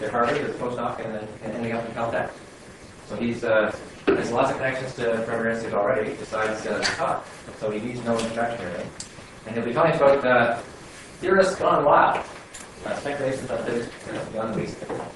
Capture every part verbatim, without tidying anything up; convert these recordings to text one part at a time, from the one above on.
at Harvard as a postdoc and then ending up in Caltech. So he's uh, has lots of connections to Frederick already, besides uh, the talk. So he needs no introduction really. And he'll be telling us about uh, theorists gone wild. Uh, speculations on physics beyond the least.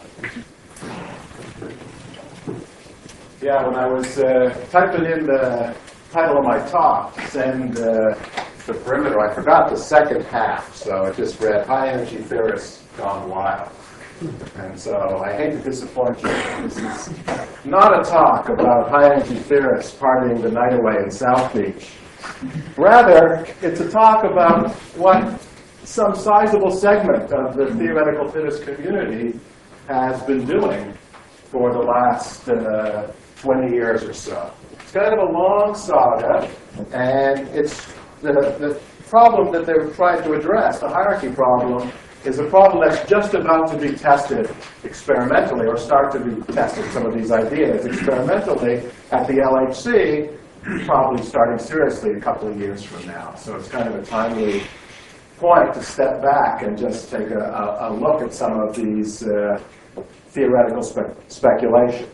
Yeah, when I was uh, typing in the title of my talk, send uh, the perimeter, I forgot the second half, so it just read high energy theorists gone wild. And so I hate to disappoint you. This is not a talk about high energy theorists partying the night away in South Beach. Rather, it's a talk about what some sizable segment of the theoretical physicist community has been doing for the last uh, twenty years or so. It's kind of a long saga, and it's the, the problem that they're trying to address, the hierarchy problem, is a problem that's just about to be tested experimentally, or start to be tested, some of these ideas, experimentally at the L H C, probably starting seriously a couple of years from now. So it's kind of a timely point to step back and just take a, a, a look at some of these uh, theoretical spe speculations.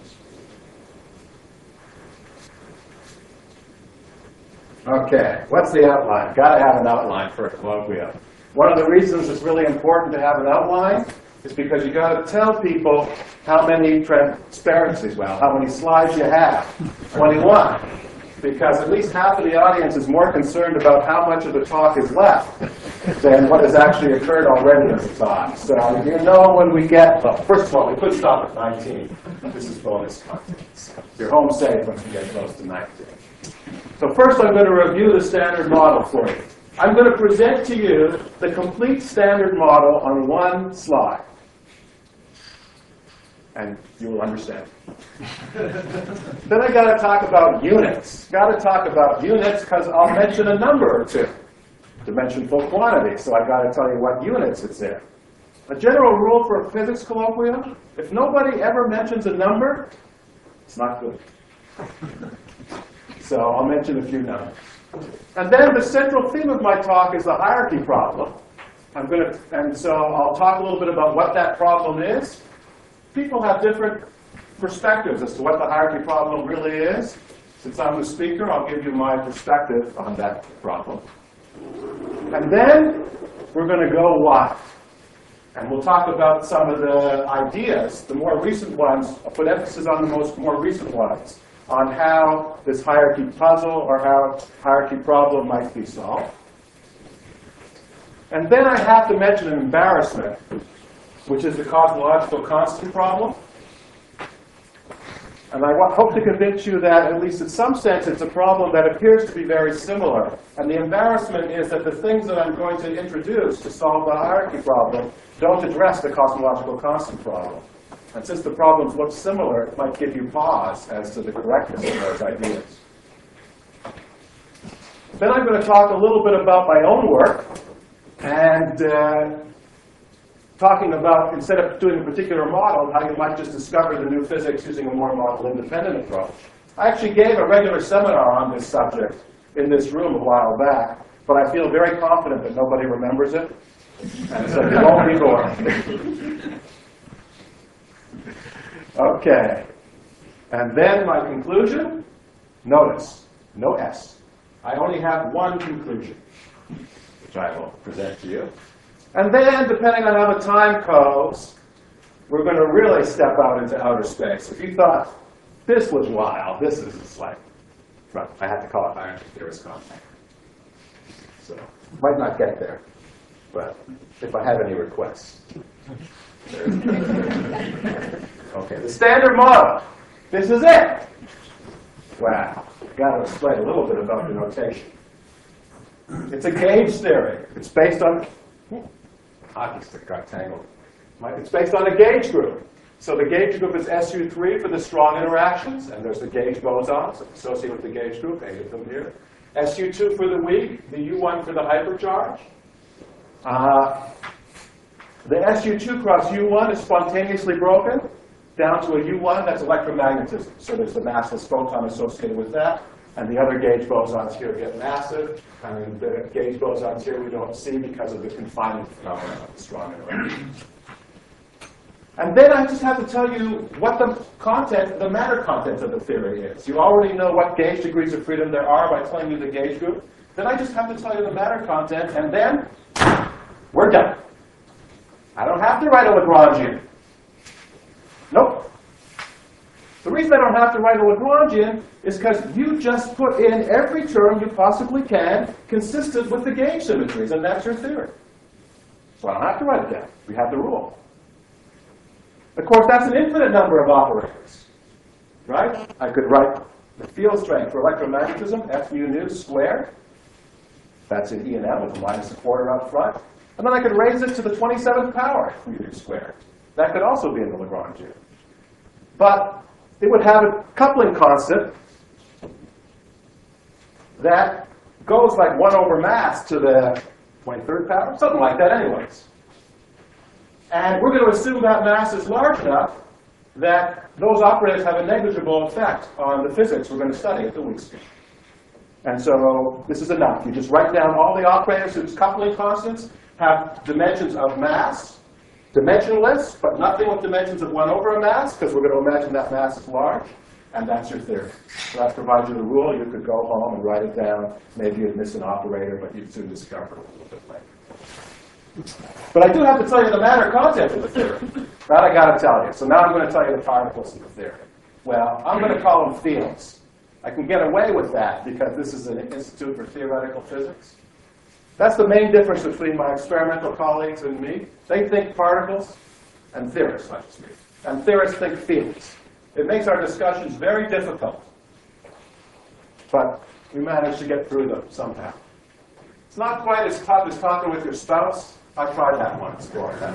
Okay, what's the outline? Got to have an outline for a colloquium. One of the reasons it's really important to have an outline is because you got to tell people how many transparencies, well, how many slides you have, twenty-one. Because at least half of the audience is more concerned about how much of the talk is left than what has actually occurred already as a talk. So you know when we get, well, first of all, we could stop at nineteen. This is bonus content. You're home safe once you get close to nineteen. So first I'm going to review the standard model for you. I'm going to present to you the complete standard model on one slide. And you will understand. Then I got to talk about units. Got to talk about units because I'll mention a number or two. Dimensionful quantity, so I got to tell you what units it's in. A general rule for a physics colloquium, if nobody ever mentions a number, it's not good. So I'll mention a few numbers. And then the central theme of my talk is the hierarchy problem. I'm going to, and so I'll talk a little bit about what that problem is. People have different perspectives as to what the hierarchy problem really is. Since I'm the speaker, I'll give you my perspective on that problem. And then we're going to go wide. And we'll talk about some of the ideas, the more recent ones. I'll put emphasis on the most more recent ones, on how this hierarchy puzzle or how hierarchy problem might be solved. And then I have to mention an embarrassment, which is the cosmological constant problem. And I hope to convince you that, at least in some sense, it's a problem that appears to be very similar. And the embarrassment is that the things that I'm going to introduce to solve the hierarchy problem don't address the cosmological constant problem. And since the problems look similar, it might give you pause as to the correctness of those ideas. Then I'm going to talk a little bit about my own work, and uh, talking about, instead of doing a particular model, how you might just discover the new physics using a more model-independent approach. I actually gave a regular seminar on this subject in this room a while back, but I feel very confident that nobody remembers it, and so you won't be bored. Okay, and then my conclusion, notice, no S. I only have one conclusion, which I will present to you. And then, depending on how the time goes, we're going to really step out into outer space. If you thought this was wild, this is like, well, I had to call it hierarchy theorist contact. So, might not get there, but if I have any requests. Okay, the standard model. This is it. Wow. I've got to explain a little bit about the notation. It's a gauge theory. It's based on hockey stick got tangled. It's based on a gauge group. So the gauge group is S U three for the strong interactions, and there's the gauge bosons associated with the gauge group, eight of them here. S U two for the weak, the U one for the hypercharge. Uh, the S U two cross U one is spontaneously broken down to a U one, that's electromagnetism. So there's the massless photon associated with that. And the other gauge bosons here get massive. And the gauge bosons here we don't see because of the confinement phenomenon of the strong interaction. And then I just have to tell you what the content, the matter content of the theory is. You already know what gauge degrees of freedom there are by telling you the gauge group. Then I just have to tell you the matter content, and then we're done. I don't have to write a Lagrangian. Nope. The reason I don't have to write a Lagrangian is because you just put in every term you possibly can consistent with the gauge symmetries, and that's your theory. So I don't have to write it down. We have the rule. Of course, that's an infinite number of operators, right? I could write the field strength for electromagnetism, F mu nu squared. That's in E and M with a minus a quarter up front. And then I could raise it to the twenty-seventh power, F mu nu squared. That could also be in the Lagrangian. But it would have a coupling constant that goes like one over mass to the twenty-third power, something like that anyways. And we're going to assume that mass is large enough that those operators have a negligible effect on the physics we're going to study at the weak speed. And so this is enough. You just write down all the operators whose coupling constants have dimensions of mass, dimensionless, but nothing with dimensions of one over a mass, because we're going to imagine that mass is large, and that's your theory. So that provides you the rule. You could go home and write it down. Maybe you'd miss an operator, but you'd soon discover it a little bit later. But I do have to tell you the matter content of the theory. That I got to tell you. So now I'm going to tell you the particles of the theory. Well, I'm going to call them fields. I can get away with that because this is an Institute for Theoretical Physics. That's the main difference between my experimental colleagues and me. They think particles, and theorists like me. And theorists think fields. It makes our discussions very difficult. But we manage to get through them somehow. It's not quite as tough as talking with your spouse. I tried that once.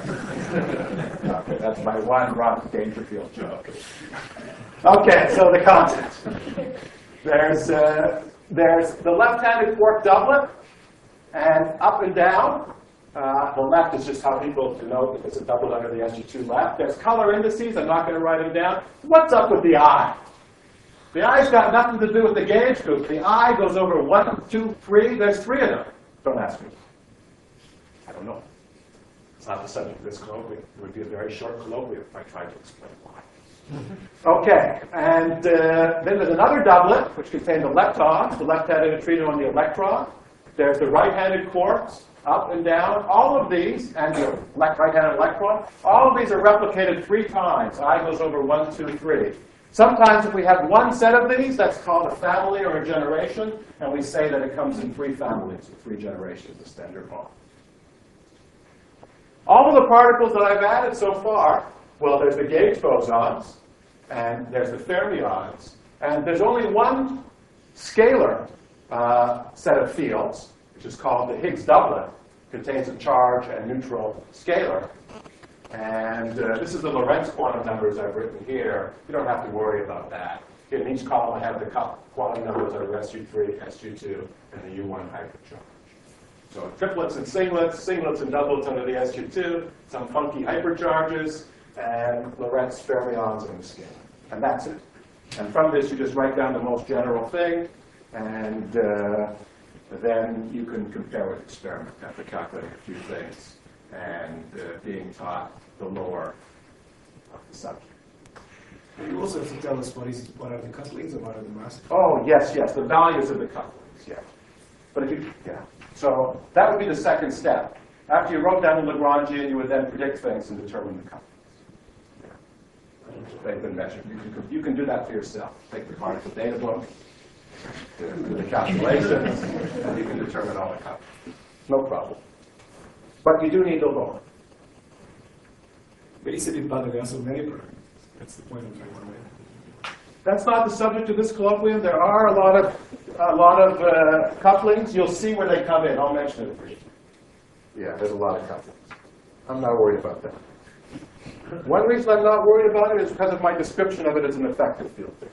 Okay, that's my one Ron Dangerfield joke. Okay, so the content. There's, uh, there's the left-handed quark doublet, and up and down. Uh, the left is just how people denote that it's a doublet under the S G two left. There's color indices. I'm not going to write them down. What's up with the I? The I's got nothing to do with the gauge group. The I goes over one, two, three. There's three of them. Don't ask me. I don't know. It's not the subject of this colloquium. It would be a very short colloquium if I tried to explain why. Okay, and uh, then there's another doublet, which contains the leptons, the left-handed neutrino and the electron. There's the right-handed quarks, up and down. All of these, and the right-handed electron, all of these are replicated three times. I goes over one, two, three. Sometimes if we have one set of these, that's called a family or a generation, and we say that it comes in three families, or three generations, the standard model. All of the particles that I've added so far, well, there's the gauge bosons, and there's the fermions, and there's only one scalar uh, set of fields, which is called the Higgs doublet, contains a charge and neutral scalar. And uh, this is the Lorentz quantum numbers I've written here. You don't have to worry about that. In each column, I have the quantum numbers of S U three, S U two, and the U one hypercharge. So triplets and singlets, singlets and doublets under the S U two, some funky hypercharges, and Lorentz fermions in the scalar. And that's it. And from this, you just write down the most general thing, and uh, then you can compare with experiment after calculating a few things and uh, being taught the lore of the subject. You also have to tell us what, is, what are the couplings and what are the masses. Oh, yes, yes, the values of the couplings, yeah. But if you, yeah. So that would be the second step. After you wrote down the Lagrangian, you would then predict things and determine the couplings. Yeah. They've been measured. You can, you can do that for yourself. Take the particle data book, do the calculations, and you can determine all the couplings. No problem. But you do need the lore. But it's a bit bad against many programs. That's the point I'm trying to make. That's not the subject of this colloquium. There are a lot of a lot of uh, couplings. You'll see where they come in. I'll mention it for you. Yeah, there's a lot of couplings. I'm not worried about that. One reason I'm not worried about it is because of my description of it as an effective field theory.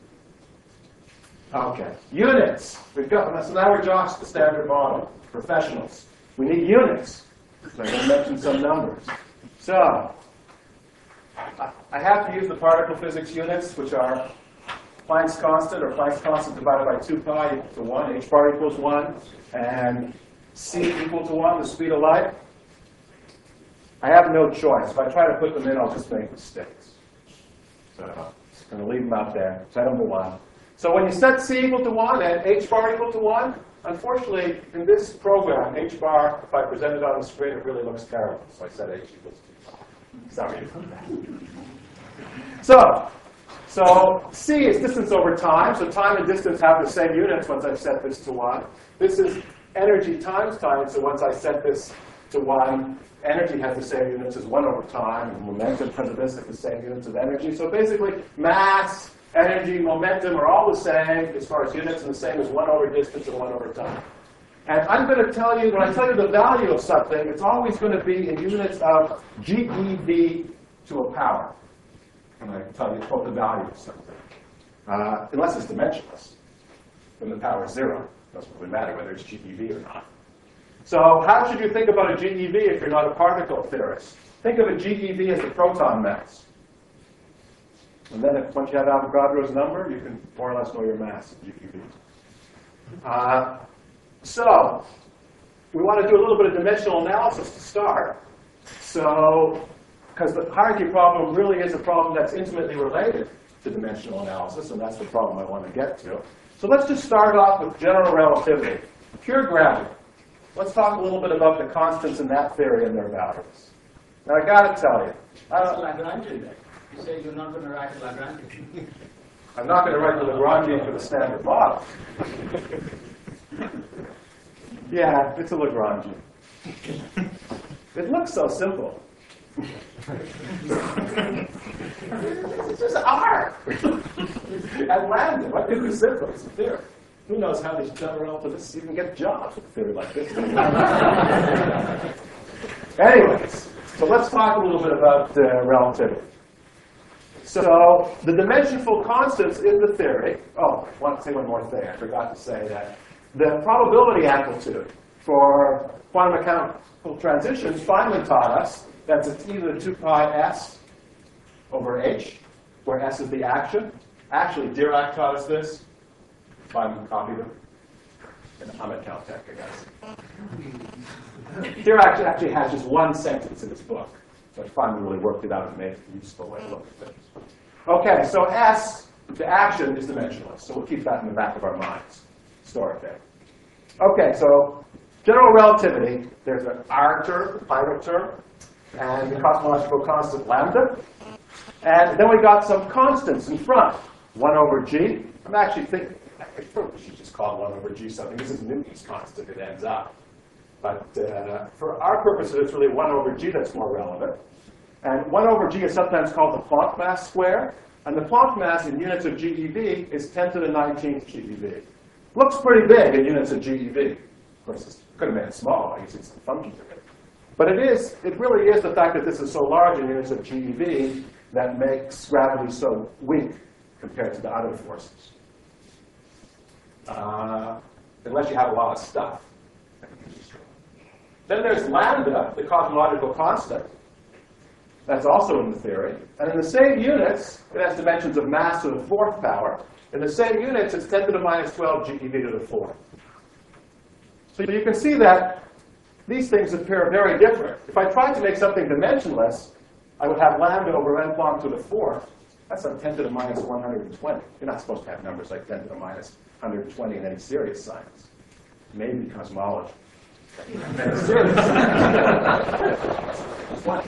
Okay, units. We've got so now we're just the standard model. Professionals. We need units. So I'm going to mention some numbers. So I have to use the particle physics units, which are Planck's constant, or Planck's constant divided by two pi equal to one, h bar equals one, and c equal to one, the speed of light. I have no choice. If I try to put them in, I'll just make mistakes. So I'm just going to leave them out there, set them to one. So when you set C equal to one and H bar equal to one, unfortunately, in this program, H bar, if I present it on the screen, it really looks terrible. So I set H equals to. Sorry about that. So, so C is distance over time. So time and distance have the same units once I've set this to one. This is energy times time. So once I set this to one, energy has the same units as one over time. And momentum because of this have the same units of energy. So basically, mass, energy, momentum are all the same as far as units, and the same as one over distance and one over time. And I'm going to tell you, when I tell you the value of something, it's always going to be in units of G E V to a power. When I tell you quote the value of something. Uh, unless it's dimensionless. Then the power is zero. It doesn't really matter whether it's G E V or not. So how should you think about a G E V if you're not a particle theorist? Think of a G E V as the proton mass. And then if, once you have Avogadro's number, you can more or less know your mass of G E V. Uh, so we want to do a little bit of dimensional analysis to start. So, because the hierarchy problem really is a problem that's intimately related to dimensional analysis, and that's the problem I want to get to. So let's just start off with general relativity. Pure gravity. Let's talk a little bit about the constants in that theory and their values. Now, I got to tell you. I don't, Lagrangian then. You say you're not going to write a Lagrangian. I'm not going to write the Lagrangian for the standard model. Yeah, it's a Lagrangian. It looks so simple. It's just R. At lambda, what could be simple? It's a theory. Who knows how these general relativists even get jobs with a theory like this? Anyways, so let's talk a little bit about uh, relativity. So the dimensionful constants in the theory, oh, I want to say one more thing. I forgot to say that. The probability amplitude for quantum mechanical transitions Feynman taught us that it's either two pi s over h, where s is the action. Actually, Dirac taught us this. Feynman copied him. And I'm at Caltech, I guess. Dirac actually has just one sentence in his book. But Feynman really worked it out and made it a useful way to look at things. Okay, so S, the action, is dimensionless. So we'll keep that in the back of our minds. Store it there. Okay, so general relativity, there's an R term, final term, and the cosmological constant lambda. And then we got some constants in front. one over g. I'm actually thinking, I probably should just call one over g something. This is Newton's constant, it ends up. But uh, for our purposes, it's really one over g that's more relevant. And one over g is sometimes called the Planck mass square. And the Planck mass in units of G E V is ten to the nineteenth G E V. Looks pretty big in units of G E V. Of course, it could have made it small. I guess it's the functions of it. But it is, it really is the fact that this is so large in units of G E V that makes gravity so weak compared to the other forces. Uh, unless you have a lot of stuff. Then there's lambda, the cosmological constant. That's also in the theory. And in the same units, it has dimensions of mass to the fourth power. In the same units, it's ten to the minus twelve G E V to the fourth. So you can see that these things appear very different. If I tried to make something dimensionless, I would have lambda over n Planck to the fourth. That's like ten to the minus one hundred twenty. You're not supposed to have numbers like ten to the minus one hundred twenty in any serious science. Maybe cosmology. Any serious science.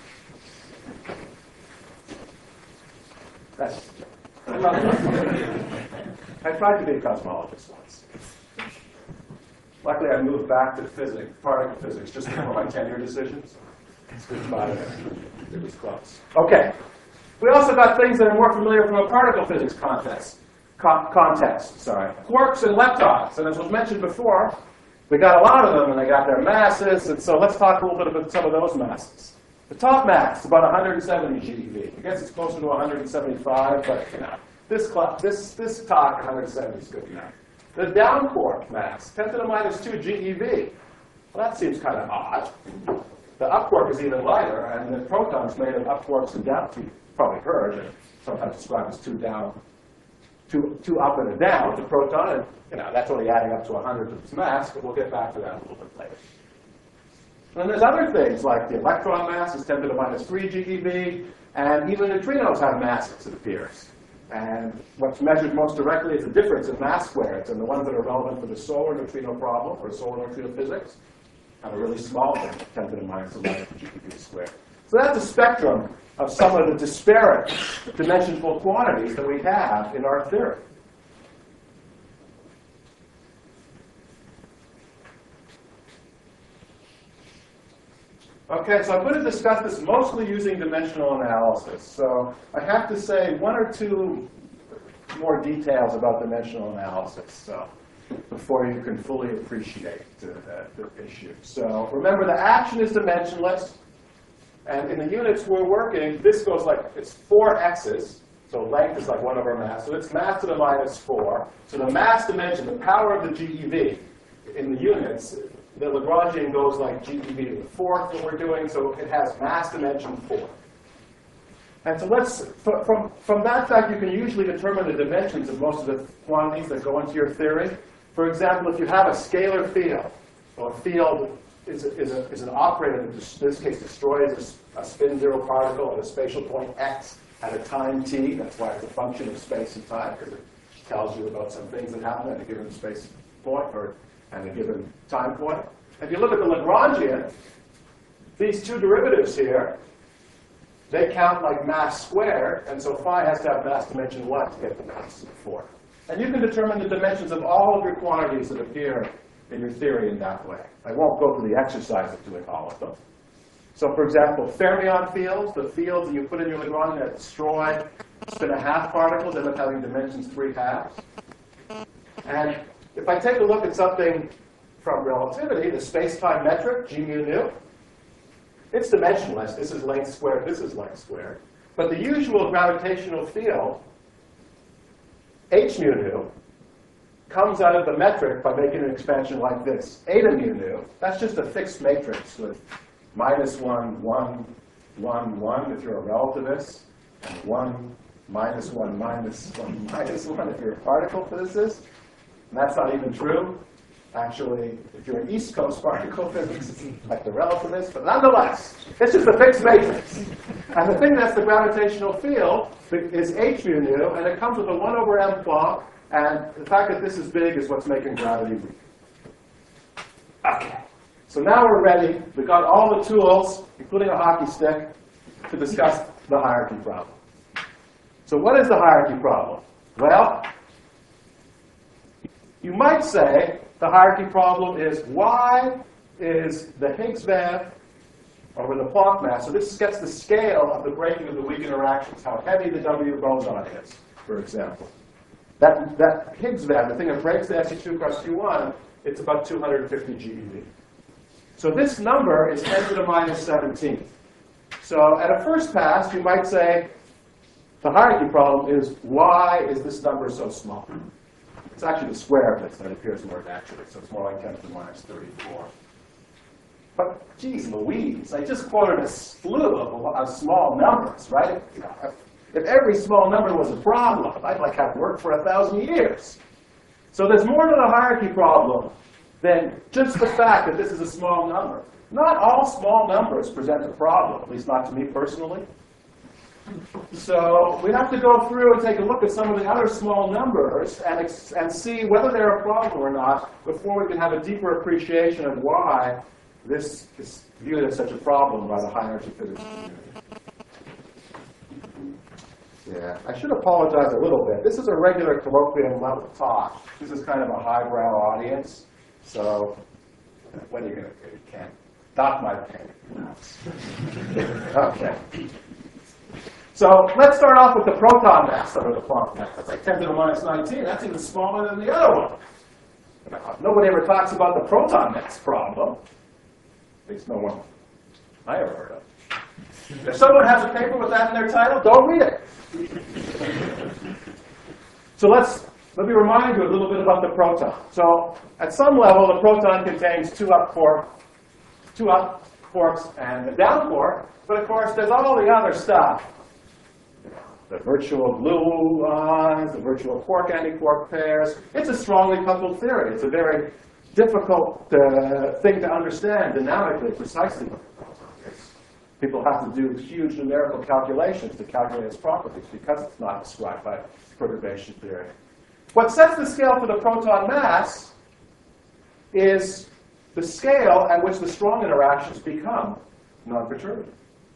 That's, I tried to be a cosmologist once. Luckily, I moved back to physics, particle physics, just before my tenure decisions. But it was close. Okay. We also got things that are more familiar from a particle physics context. Con context, sorry. Quarks and leptons. And as was mentioned before, we got a lot of them, and they got their masses. And so let's talk a little bit about some of those masses. The top mass is about one hundred seventy G E V. I guess it's closer to one hundred seventy-five, but you know, this this this talk one hundred seventy is good enough. The down quark mass, ten to the minus two G E V. Well, that seems kind of odd. The up quark is even lighter, and the proton's made of up quarks and down. You've probably heard it sometimes described as two down, two two up and a down. The proton, and you know that's only adding up to one hundred of its mass, but we'll get back to that a little bit later. And then there's other things like the electron mass is ten to the minus three GeV, and even neutrinos have masses, it appears. And what's measured most directly is the difference in mass squareds, and the ones that are relevant for the solar neutrino problem, or solar neutrino physics, have a really small thing, ten to the minus eleven GeV squared. So that's a spectrum of some of the disparate dimensional quantities that we have in our theory. Okay, so I'm going to discuss this mostly using dimensional analysis. So I have to say one or two more details about dimensional analysis so, before you can fully appreciate uh, the issue. So remember, the action is dimensionless. And in the units we're working, this goes like, it's four x's. So length is like one over mass. So it's mass to the minus four. So the mass dimension, the power of the GeV in the units, the Lagrangian goes like GeV to the fourth, what we're doing, so it has mass dimension four. And so let's, from, from that fact, you can usually determine the dimensions of most of the quantities that go into your theory. For example, if you have a scalar field, well, a field is, a, is, a, is an operator that, in this case, destroys a, a spin zero particle at a spatial point x at a time t. That's why it's a function of space and time, because it tells you about some things that happen at a given space point, or at a given time point. If you look at the Lagrangian, these two derivatives here, they count like mass squared, and so phi has to have mass dimension one to get the mass of four. And you can determine the dimensions of all of your quantities that appear in your theory in that way. I won't go through the exercise of doing all of them. So for example, fermion fields, the fields that you put in your Lagrangian that destroy spin a half particles, end up having dimensions three halves. And if I take a look at something from relativity, the space-time metric, g mu nu, it's dimensionless. This is length squared, this is length squared. But the usual gravitational field, h mu nu, comes out of the metric by making an expansion like this. Eta mu nu, that's just a fixed matrix with minus one, one, one, one if you're a relativist, and one, minus one, minus one, minus one if you're a particle physicist. And that's not even true. Actually, if you're an East Coast particle physics, like the relativist, but nonetheless, it's just a fixed matrix. And the thing that's the gravitational field is h mu nu, and it comes with a one over m Planck, and the fact that this is big is what's making gravity weak. Okay, so now we're ready. We've got all the tools, including a hockey stick, to discuss the hierarchy problem. So what is the hierarchy problem? Well, you might say the hierarchy problem is Y is the Higgs Web over the Planck mass. So this gets the scale of the breaking of the weak interactions, how heavy the W boson is, for example. That, that Higgs Web, the thing that breaks the S E two cross Q one, it's about two hundred fifty GeV. So this number is ten to the minus seventeen. So at a first pass, you might say the hierarchy problem is why is this number so small? It's actually the square of this that appears more naturally, so it's more like ten to the minus thirty-four. But geez Louise, I just quoted a slew of, of small numbers, right? You know, if, if every small number was a problem, I'd like have worked for a thousand years. So there's more to the hierarchy problem than just the fact that this is a small number. Not all small numbers present a problem, at least not to me personally. So we have to go through and take a look at some of the other small numbers and, ex and see whether they're a problem or not before we can have a deeper appreciation of why this is viewed as such a problem by the high-energy physics community. Yeah, I should apologize a little bit. This is a regular colloquium level talk. This is kind of a highbrow audience. So what are you going to do? You can't dock my pen. Okay. So let's start off with the proton mass over the Planck mass. That's like ten to the minus nineteen. That's even smaller than the other one. Nobody ever talks about the proton mass problem. At least no one I ever heard of. If someone has a paper with that in their title, don't read it. So let's let me remind you a little bit about the proton. So at some level, the proton contains two up quarks, two up quarks and a down quark. But of course, there's all the other stuff. The virtual gluons, the virtual quark-antiquark pairs. It's a strongly coupled theory. It's a very difficult uh, thing to understand dynamically precisely. People have to do huge numerical calculations to calculate its properties because it's not described by perturbation theory. What sets the scale for the proton mass is the scale at which the strong interactions become non-perturbative.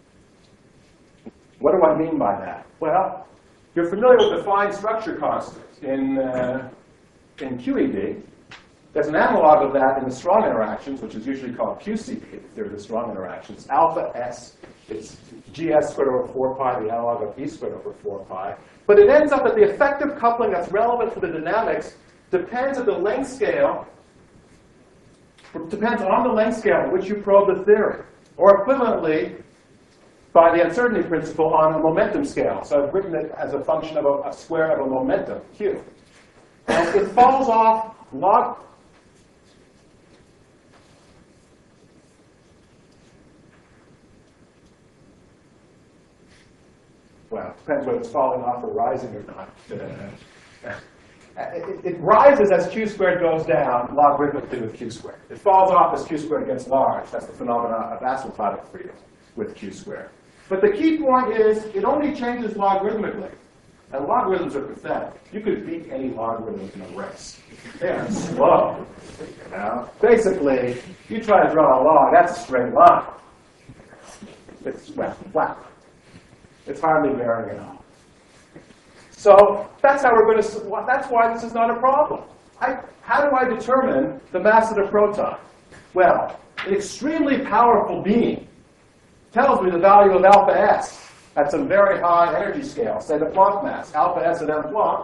What do I mean by that? Well, you're familiar with the fine structure constant in, uh, in Q E D. There's an analog of that in the strong interactions, which is usually called Q C D, the theory of the strong interactions. Alpha S, it's G S squared over four pi, the analog of E squared over four pi. But it ends up that the effective coupling that's relevant for the dynamics depends on the length scale, depends on the length scale in which you probe the theory. Or equivalently, by the uncertainty principle on a momentum scale. So I've written it as a function of a, a square of a momentum, Q. And it falls off log. Well, it depends whether it's falling off or rising or not. It, it rises as Q squared goes down, logarithmically with Q squared. It falls off as Q squared gets large. That's the phenomenon of asymptotic freedom with Q squared. But the key point is, it only changes logarithmically. And logarithms are pathetic. You could beat any logarithm in a race. They are slow. You know? Basically, you try to draw a log, that's a straight line. It's, well, flat. It's hardly varying at all. So that's how we're going to, that's why this is not a problem. I, how do I determine the mass of the proton? Well, an extremely powerful beam tells me the value of alpha S at some very high energy scale, say the Planck mass, alpha S at m Planck.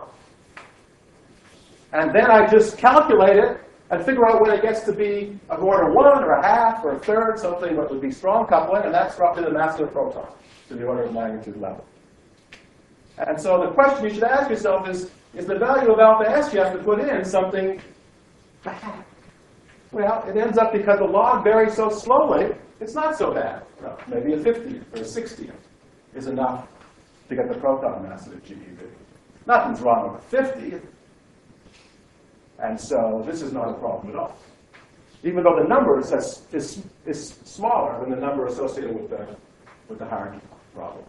And then I just calculate it and figure out when it gets to be of order one or a half or a third, something that would be strong coupling, and that's roughly the mass of the proton to the order of magnitude level. And so the question you should ask yourself is, is the value of alpha S you have to put in something bad? Well, it ends up because the log varies so slowly, it's not so bad. No, maybe a fiftieth or a sixtieth is enough to get the proton mass of the G E V. Nothing's wrong with a fiftieth. And so this is not a problem at all. Even though the number is, is, is smaller than the number associated with the, with the hierarchy problem.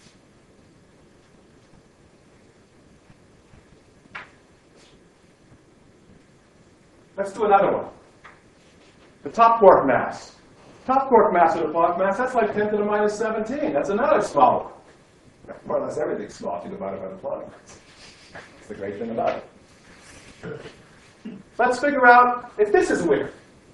Let's do another one. The top quark mass. Top quark mass of the Planck mass, that's like ten to the minus seventeen. That's another small one. More or less everything's small if you divide it by the Planck mass. That's the great thing about it. Let's figure out if this is weird.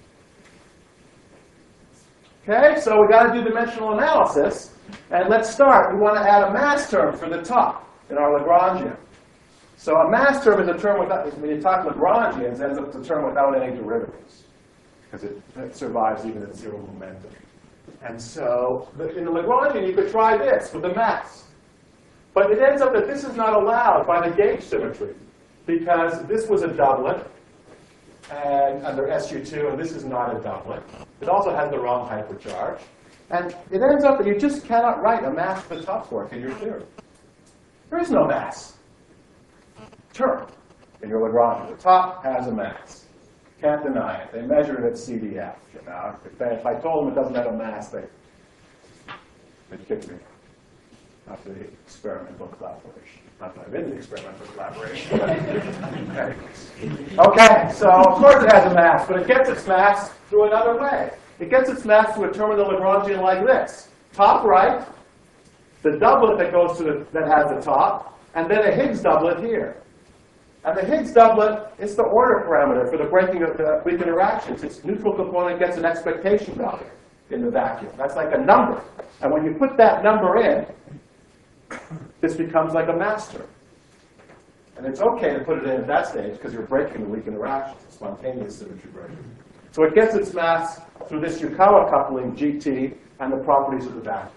Okay, so we got to do dimensional analysis. And let's start. We want to add a mass term for the top in our Lagrangian. So a mass term is a term without, when you talk Lagrangians, ends up as a term without any derivatives, because it, it survives even at zero momentum. And so in the Lagrangian, you could try this with the mass. But it ends up that this is not allowed by the gauge symmetry, because this was a doublet and under S U two, and this is not a doublet. It also has the wrong hypercharge. And it ends up that you just cannot write a mass for the top quark in your theory. There is no mass term in your Lagrangian. The top has a mass. Can't deny it. They measure it at C D F. You know? if, they, if I told them it doesn't have a mass, they, they'd kick me out the experimental collaboration. Not that I'm in the experimental collaboration. okay. okay, so of course it has a mass, but it gets its mass through another way. It gets its mass through a term in the Lagrangian like this. Top right, the doublet that goes to the, that has the top, and then a Higgs doublet here. And the Higgs doublet is the order parameter for the breaking of the weak interactions. Its neutral component gets an expectation value in the vacuum. That's like a number. And when you put that number in, this becomes like a mass term. And it's okay to put it in at that stage because you're breaking the weak interactions, spontaneous symmetry breaking. So it gets its mass through this Yukawa coupling, G T, and the properties of the vacuum.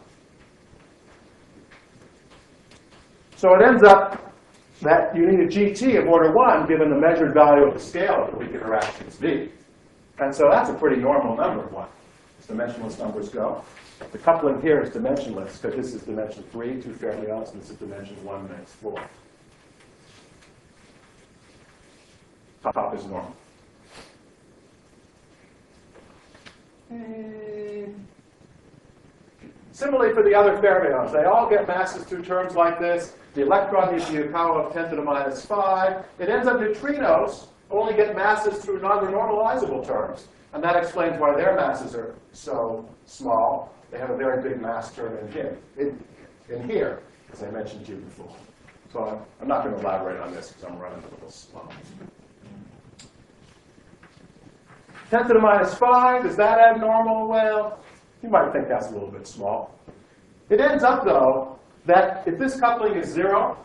So it ends up that you need a G T of order one given the measured value of the scale of the weak interactions V. And so that's a pretty normal number, one, as dimensionless numbers go. The coupling here is dimensionless because this is dimension three, two fermions, and this is dimension one minus four. Top is normal. Similarly for the other fermions, they all get masses through terms like this. The electron needs the Yukawa of ten to the minus five. It ends up neutrinos only get masses through non-renormalizable terms. And that explains why their masses are so small. They have a very big mass term in here, in, in here, as I mentioned to you before. So I'm, I'm not going to elaborate on this because I'm running a little slow. ten to the minus five, is that abnormal? Well, you might think that's a little bit small. It ends up, though, that if this coupling is zero,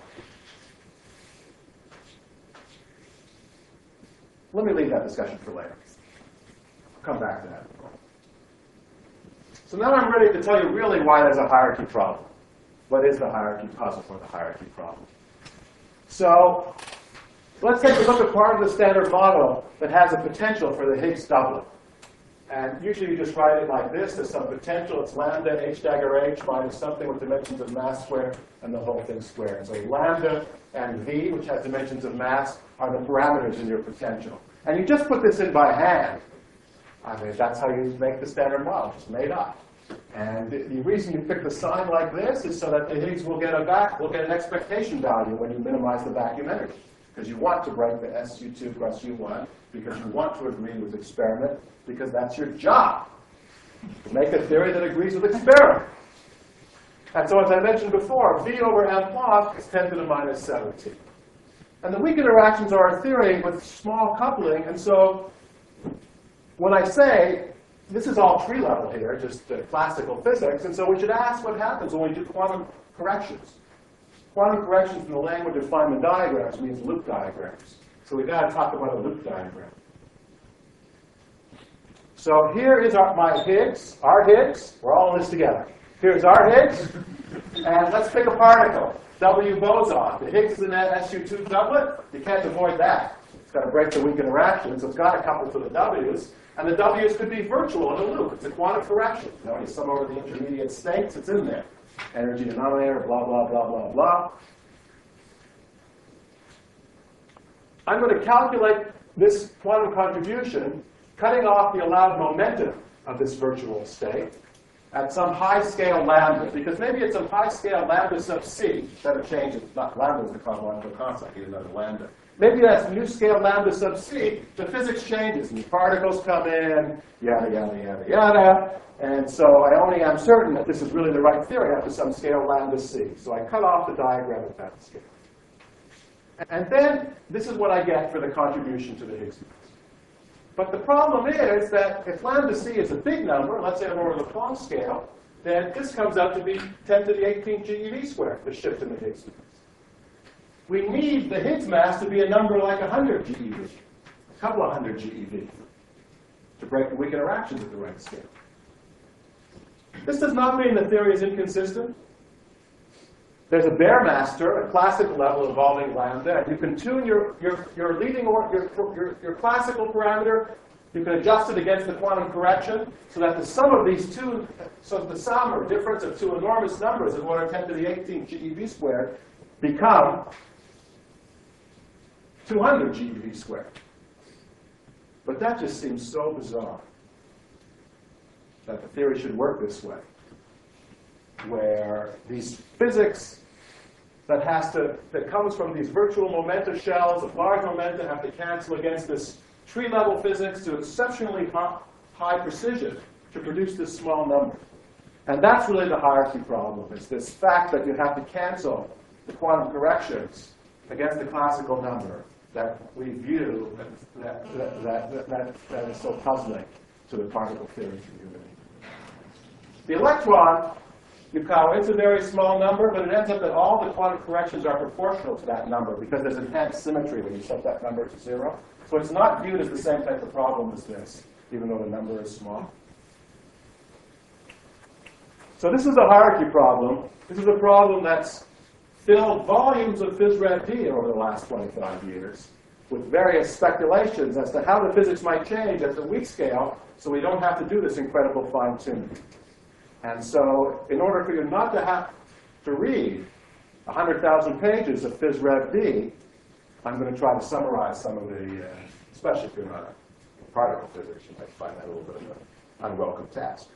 let me leave that discussion for later. I'll come back to that. So now I'm ready to tell you really why there's a hierarchy problem. What is the hierarchy puzzle for the hierarchy problem? So let's take a look at part of the standard model that has a potential for the Higgs doublet. And usually you just write it like this. There's some potential. It's lambda h dagger h minus something with dimensions of mass squared and the whole thing squared. So lambda and v, which has dimensions of mass, are the parameters in your potential. And you just put this in by hand. I mean, that's how you make the standard model, just made up. And the, the reason you pick the sign like this is so that the Higgs will get a back, will get an expectation value when you minimize the vacuum energy. Because you want to break the S U two cross U one, because you want to agree with experiment, because that's your job, to make a theory that agrees with experiment. And so as I mentioned before, V over M plot is ten to the minus seventeen. And the weak interactions are a theory with small coupling, and so when I say, this is all tree level here, just uh, classical physics, and so we should ask what happens when we do quantum corrections. Quantum corrections in the language of Feynman diagrams means loop diagrams. So we've got to talk about a loop diagram. So here is our, my Higgs, our Higgs. We're all in this together. Here's our Higgs. And let's pick a particle, W boson. The Higgs is in that S U two doublet. You can't avoid that. It's got to break the weak interaction, so it's got to couple to the W's. And the W's could be virtual in a loop. It's a quantum correction. You know, you sum over the intermediate states, it's in there. Energy denominator, blah, blah, blah, blah, blah. I'm going to calculate this quantum contribution, cutting off the allowed momentum of this virtual state at some high scale lambda, because maybe it's some high scale lambda sub c that it changes. Not lambda is the cosmological constant, I need another lambda. Maybe that's new scale lambda sub c, the physics changes, new particles come in, yada, yada, yada, yada. And so I only am certain that this is really the right theory after some scale lambda c. So I cut off the diagram at that scale. And then this is what I get for the contribution to the Higgs mass. But the problem is that if lambda c is a big number, let's say over the Planck scale, then this comes out to be ten to the eighteenth GeV squared, the shift in the Higgs mass. We need the Higgs mass to be a number like one hundred GeV, a couple of hundred GeV, to break the weak interactions at the right scale. This does not mean the theory is inconsistent. There's a bare master, a classical level involving lambda, and you can tune your, your, your leading or your, your, your classical parameter. You can adjust it against the quantum correction so that the sum of these two, so the sum or difference of two enormous numbers of what are ten to the eighteenth GeV squared become two hundred GeV squared. But that just seems so bizarre that the theory should work this way, where these physics that has to that comes from these virtual momenta shells of large momenta have to cancel against this tree level physics to exceptionally high, high precision to produce this small number. And that's really the hierarchy problem, is this fact that you have to cancel the quantum corrections against the classical number that we view that, that, that, that, that, that is so puzzling to the particle theory community. The electron, Yukawa, it's a very small number, but it ends up that all the quantum corrections are proportional to that number because there's enhanced symmetry when you set that number to zero. So it's not viewed as the same type of problem as this, even though the number is small. So this is a hierarchy problem. This is a problem that's filled volumes of phys-rev-D over the last twenty-five years with various speculations as to how the physics might change at the weak scale so we don't have to do this incredible fine-tuning. And so in order for you not to have to read one hundred thousand pages of phys-rev-D, I'm going to try to summarize some of the, uh, especially if you're not a particle physics, you might find that a little bit of a unwelcome task.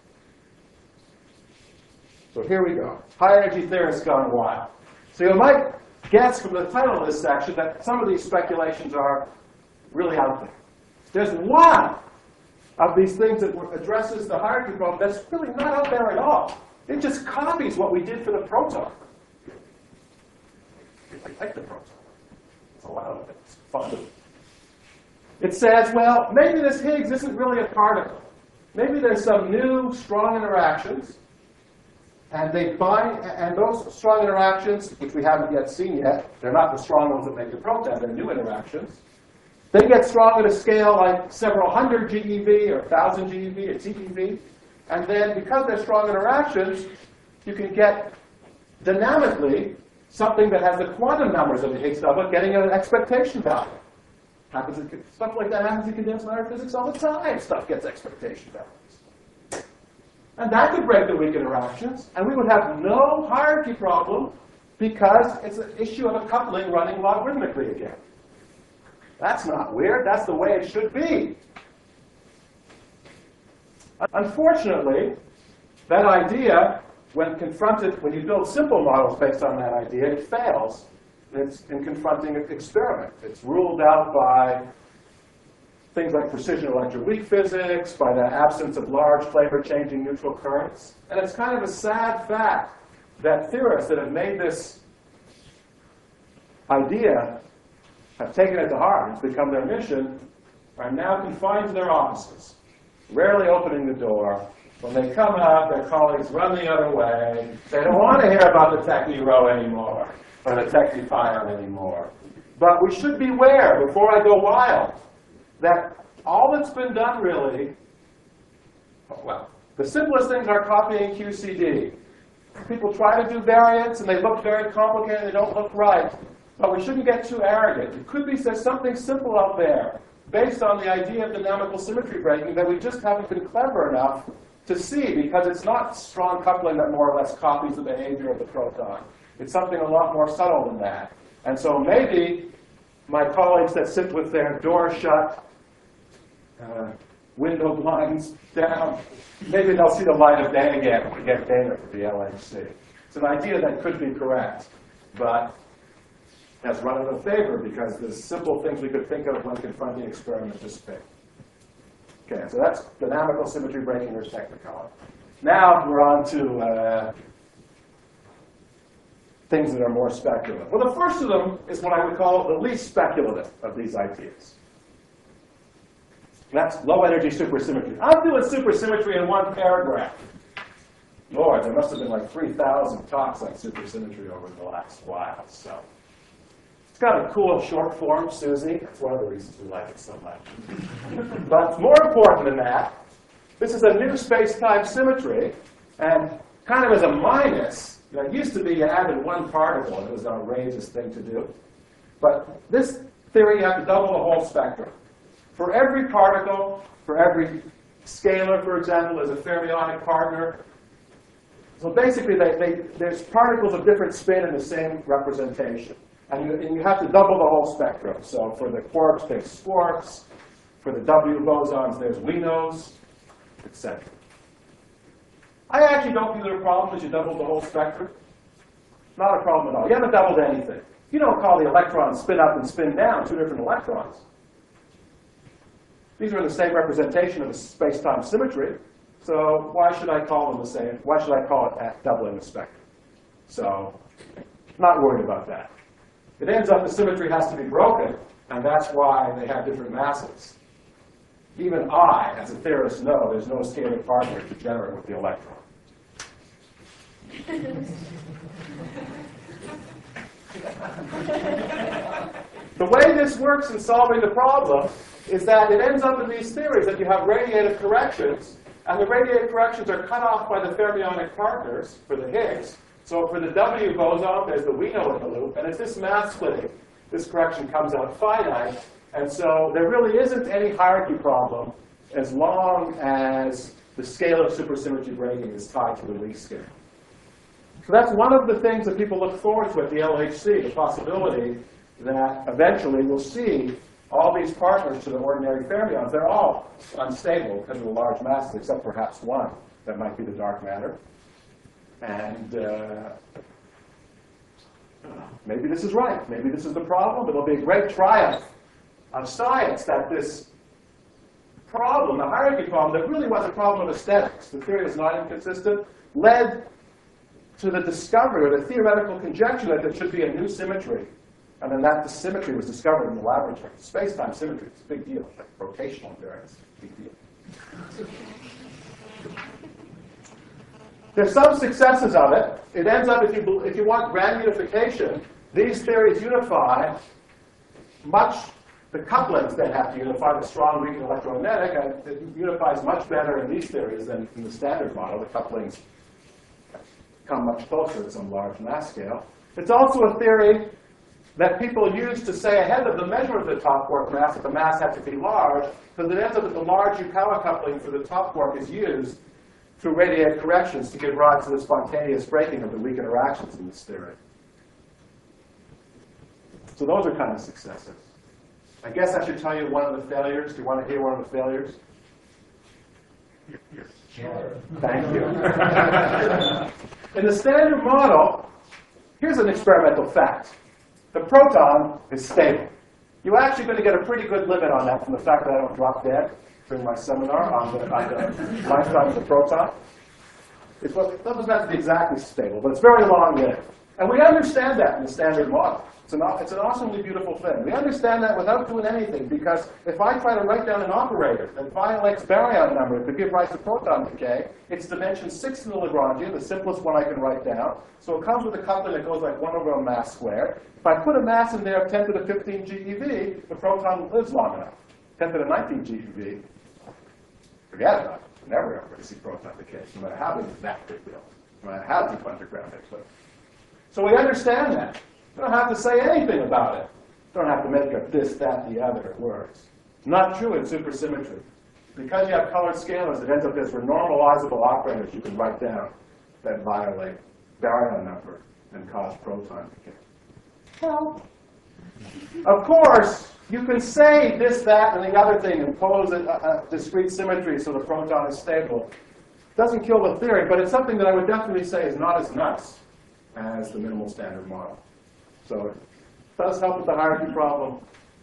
So here we go. High energy theorists gone wild. So you might guess from the title of this section that some of these speculations are really out there. There's one of these things that addresses the hierarchy problem that's really not out there at all. It just copies what we did for the proton. I like the proton. It's a lot of it. It's fun. It says, well, maybe this Higgs isn't really a particle. Maybe there's some new strong interactions, and they bind, and those strong interactions, which we haven't yet seen yet, they're not the strong ones that make the proton, they're new interactions. They get strong at a scale like several hundred G E V or one thousand G E V or T E V. And then because they're strong interactions, you can get dynamically something that has the quantum numbers of the Higgs doublet getting an expectation value. Happens in, stuff like that happens in condensed matter physics all the time. Stuff gets expectation values. And that could break the weak interactions, and we would have no hierarchy problem because it's an issue of a coupling running logarithmically again. That's not weird. That's the way it should be. Unfortunately, that idea, when confronted, when you build simple models based on that idea, it fails it's in confronting an experiment. It's ruled out by things like precision electroweak physics, by the absence of large flavor-changing neutral currents. And it's kind of a sad fact that theorists that have made this idea have taken it to heart, it's become their mission, are now confined to their offices, rarely opening the door. When they come out, their colleagues run the other way. They don't want to hear about the techie rho anymore, or the techie pion anymore. But we should beware, before I go wild, that all that's been done really, well, the simplest things are copying Q C D. People try to do variants, and they look very complicated, they don't look right. But we shouldn't get too arrogant. It could be there's something simple out there, based on the idea of dynamical symmetry breaking, that we just haven't been clever enough to see, because it's not strong coupling that more or less copies the behavior of the proton. It's something a lot more subtle than that. And so maybe my colleagues that sit with their doors shut, uh, window blinds down, maybe they'll see the light of day again when we get data for the L H C. It's an idea that could be correct, but has run out of favor because the simple things we could think of when confronting experiments just fail. Okay, so that's dynamical symmetry breaking or technicolor. Now we're on to uh, things that are more speculative. Well, the first of them is what I would call the least speculative of these ideas. That's low energy supersymmetry. I'm doing supersymmetry in one paragraph. Lord, there must have been like three thousand talks on supersymmetry over the last while. So it's got a cool short form, Susie. That's one of the reasons we like it so much. But more important than that, this is a new space-time symmetry. And kind of as a minus, you know, it used to be you added one particle, and it was an outrageous thing to do. But this theory, you have to double the whole spectrum. For every particle, for every scalar, for example, is a fermionic partner. So basically, they, they, there's particles of different spin in the same representation. And you, and you have to double the whole spectrum. So for the quarks, there's quarks. For the W bosons, there's Winos, et cetera. I actually don't view it a problem that you double the whole spectrum. Not a problem at all. You haven't doubled anything. You don't call the electrons spin up and spin down, two different electrons. These are in the same representation of a space-time symmetry. So why should I call them the same? Why should I call it at doubling the spectrum? So not worried about that. It ends up the symmetry has to be broken, and that's why they have different masses. Even I, as a theorist, know there's no scalar partner degenerate with the electron. The way this works in solving the problem is that it ends up in these theories that you have radiative corrections, and the radiative corrections are cut off by the fermionic partners for the Higgs. So for the W boson, there's the Wino in the loop, and it's this mass splitting. This correction comes out finite, and so there really isn't any hierarchy problem as long as the scalar supersymmetry breaking is tied to the least scale. So that's one of the things that people look forward to at the L H C, the possibility that eventually we'll see all these partners to the ordinary fermions, they're all unstable because of the large masses, except perhaps one that might be the dark matter. And uh, maybe this is right. Maybe this is the problem. It'll be a great triumph of science that this problem, the hierarchy problem, that really was a problem of aesthetics, the theory is not inconsistent, led to the discovery or the theoretical conjecture that there should be a new symmetry. And then that symmetry was discovered in the laboratory. Space-time symmetry is a big deal, like rotational invariance, big deal. There's some successes of it. It ends up, if you, if you want grand unification, these theories unify much, the couplings that have to unify, the strong, weak, and electromagnetic, and it unifies much better in these theories than in the standard model. The couplings come much closer at some large mass scale. It's also a theory that people use to say ahead of the measurement of the top quark mass that the mass had to be large, because it ends up that the large Yukawa coupling for the top quark is used through radiative corrections to give rise to the spontaneous breaking of the weak interactions in this theory. So those are kind of successes. I guess I should tell you one of the failures. Do you want to hear one of the failures? Sure. Thank you. In the standard model, here's an experimental fact. The proton is stable. You're actually going to get a pretty good limit on that from the fact that I don't drop dead during my seminar on the, on the lifetime of the proton. It's what, it doesn't have to be exactly stable, but it's very long-lived. And we understand that in the standard model. It's an, it's an awesomely beautiful thing. We understand that without doing anything, because if I try to write down an operator that violates baryon number to give rise to proton decay, it's dimension six in the Lagrangian, the simplest one I can write down. So it comes with a coupling that goes like one over a mass squared. If I put a mass in there of ten to the fifteen GeV, the proton lives long enough. ten to the nineteen GeV, forget about it. Never ever going to see proton decay, no matter how big that big deal, no matter how deep underground they put it. So we understand that. You don't have to say anything about it. You don't have to make up this, that, the other words. Not true in supersymmetry. Because you have colored scalars, it ends up as for normalizable operators you can write down that violate baryon number and cause proton decay. Well, of course, you can say this, that, and the other thing, and pose a, a discrete symmetry so the proton is stable. It doesn't kill the theory, but it's something that I would definitely say is not as nice as the minimal standard model. So it does help with the hierarchy problem.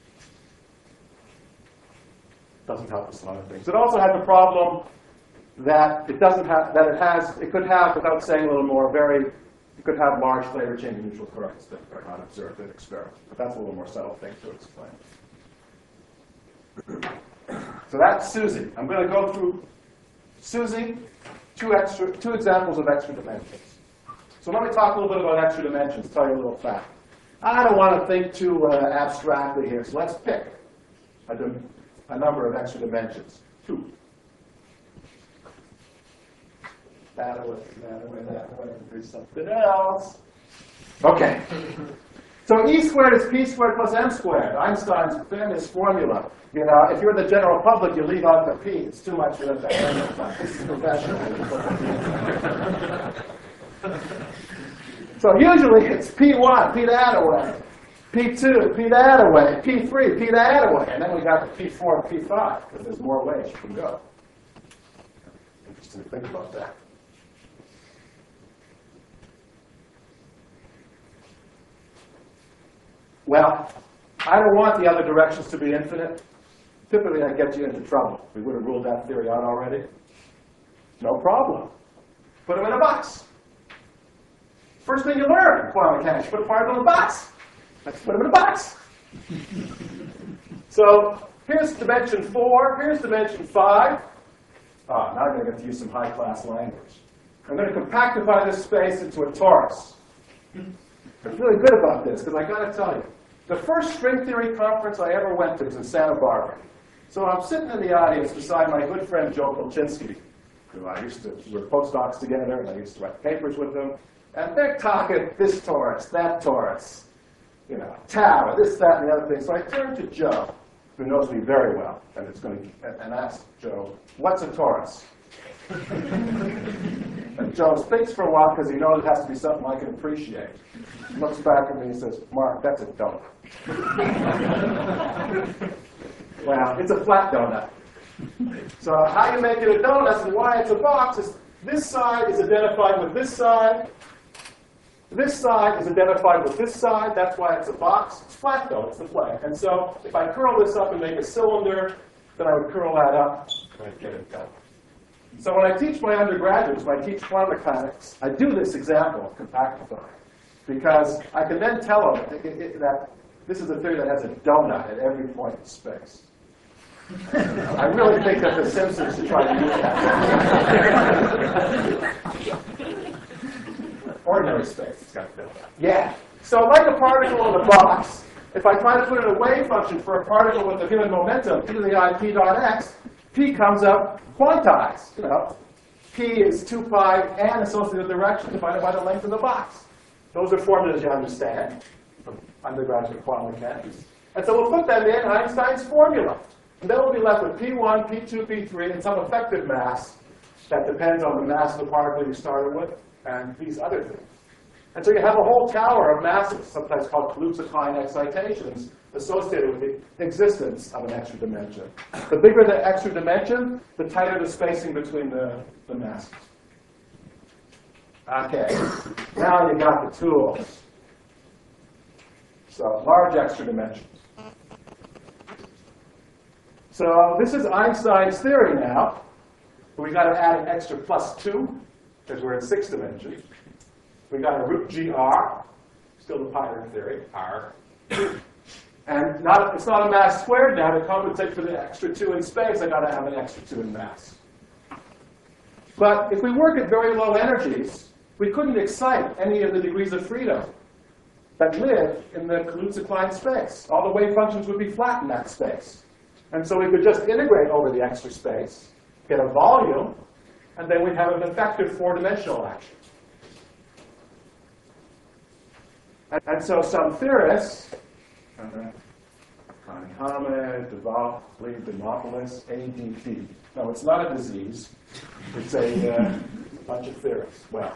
Doesn't help with some other things. It also has the problem that it doesn't have, that it has, it could have, without saying a little more, very, it could have large flavor change in neutral currents that are not observed in experiments. But that's a little more subtle thing to explain. So that's SUSY. I'm going to go through SUSY, two extra, two examples of extra dimensions. So let me talk a little bit about extra dimensions, tell you a little fact. I don't want to think too uh, abstractly here, so let's pick a, a number of extra dimensions. Two. That away, that away, that away, do something else. Okay. So E squared is P squared plus M squared, Einstein's famous formula. You know, if you're the general public, you leave out the P. It's too much for them to handle. This is professional. So usually it's P one, P that away, P two, P that away, P three, P that away, and then we got the P four and P five, because there's more ways you can go. Interesting to think about that. Well, I don't want the other directions to be infinite. Typically, that gets you into trouble. We would have ruled that theory out already. No problem. Put them in a box. First thing you learn in quantum mechanics, put particles in a box. Let's put them in a box. So here's dimension four. Here's dimension five. Ah, now I'm going to get to use some high-class language. I'm going to compactify this space into a torus. I'm really good about this, because I got to tell you, the first string theory conference I ever went to was in Santa Barbara. So I'm sitting in the audience beside my good friend Joe Kolchinsky, who I used to, we were postdocs together, and I used to write papers with him. And they're talking this torus, that torus, you know, tau, this, that, and the other thing. So I turned to Joe, who knows me very well, and it's going to, and asked Joe, what's a torus? And Joe thinks for a while because he knows it has to be something I can appreciate. He looks back at me and says, Mark, that's a donut. Well, it's a flat donut. So how you make it a donut and why it's a box is this side is identified with this side. This side is identified with this side. That's why it's a box. It's flat, though. It's the plane. And so if I curl this up and make a cylinder, then I would curl that up and I'd get it done. So when I teach my undergraduates, when I teach quantum mechanics, I do this example of compactifying. Because I can then tell them that, it, it, that this is a theory that has a donut at every point in space. I really think that the Simpsons should try to use that. Ordinary space, it's got to fill that. Yeah. So like a particle in a box, if I try to put in a wave function for a particle with a given momentum, e to the I p dot x, p comes up quantized. You know, p is two pi and associated direction divided by the length of the box. Those are formulas you understand from undergraduate quantum mechanics. And so we'll put them in Einstein's formula. And then we'll be left with p one, p two, p three, and some effective mass that depends on the mass of the particle you started with, and these other things. And so you have a whole tower of masses, sometimes called Kaluza-Klein excitations, associated with the existence of an extra dimension. The bigger the extra dimension, the tighter the spacing between the, the masses. Okay, now you got the tools. So large extra dimensions. So this is Einstein's theory now. We've got to add an extra plus two, because we're in six dimensions. We've got a root G R, still the Python theory, R. And not, it's not a mass squared now. To compensate for the extra two in space, I've got to have an extra two in mass. But if we work at very low energies, we couldn't excite any of the degrees of freedom that live in the Kaluza-Klein space. All the wave functions would be flat in that space. And so we could just integrate over the extra space, get a volume, and then we'd have an effective four-dimensional action. And, and so some theorists, Connie Hamed, Duvall-Lee, Dimopoulos, A D P. No, it's not a disease. It's a uh, bunch of theorists. Well.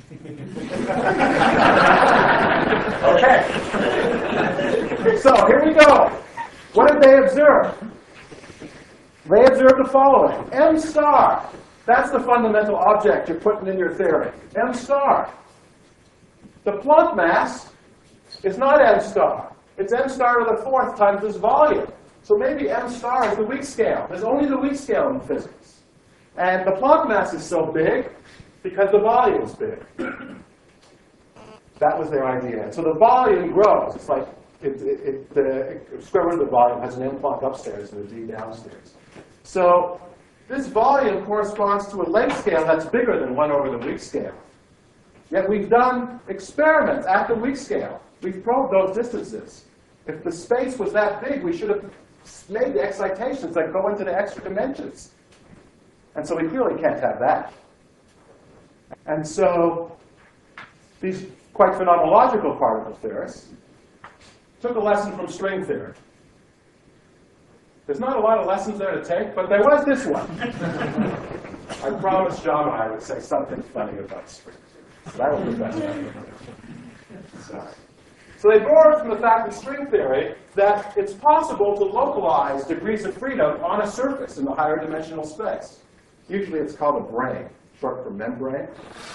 Okay. So here we go. What did they observe? They observed the following. M star. That's the fundamental object you're putting in your theory. M star. The Planck mass is not M star. It's M star to the fourth times this volume. So maybe M star is the weak scale. There's only the weak scale in physics. And the Planck mass is so big because the volume is big. That was their idea. So the volume grows. It's like it, it, it, the square root of the volume has an M Planck upstairs and a D downstairs. So this volume corresponds to a length scale that's bigger than one over the weak scale. Yet we've done experiments at the weak scale. We've probed those distances. If the space was that big, we should have made the excitations that go into the extra dimensions. And so we clearly can't have that. And so these quite phenomenological particle theorists took a lesson from string theory. There's not a lot of lessons there to take, but there was this one. I promised John I would say something funny about string theory. That was the best one. Sorry. So they borrowed from the fact in string theory that it's possible to localize degrees of freedom on a surface in the higher dimensional space. Usually it's called a brane, short for membrane.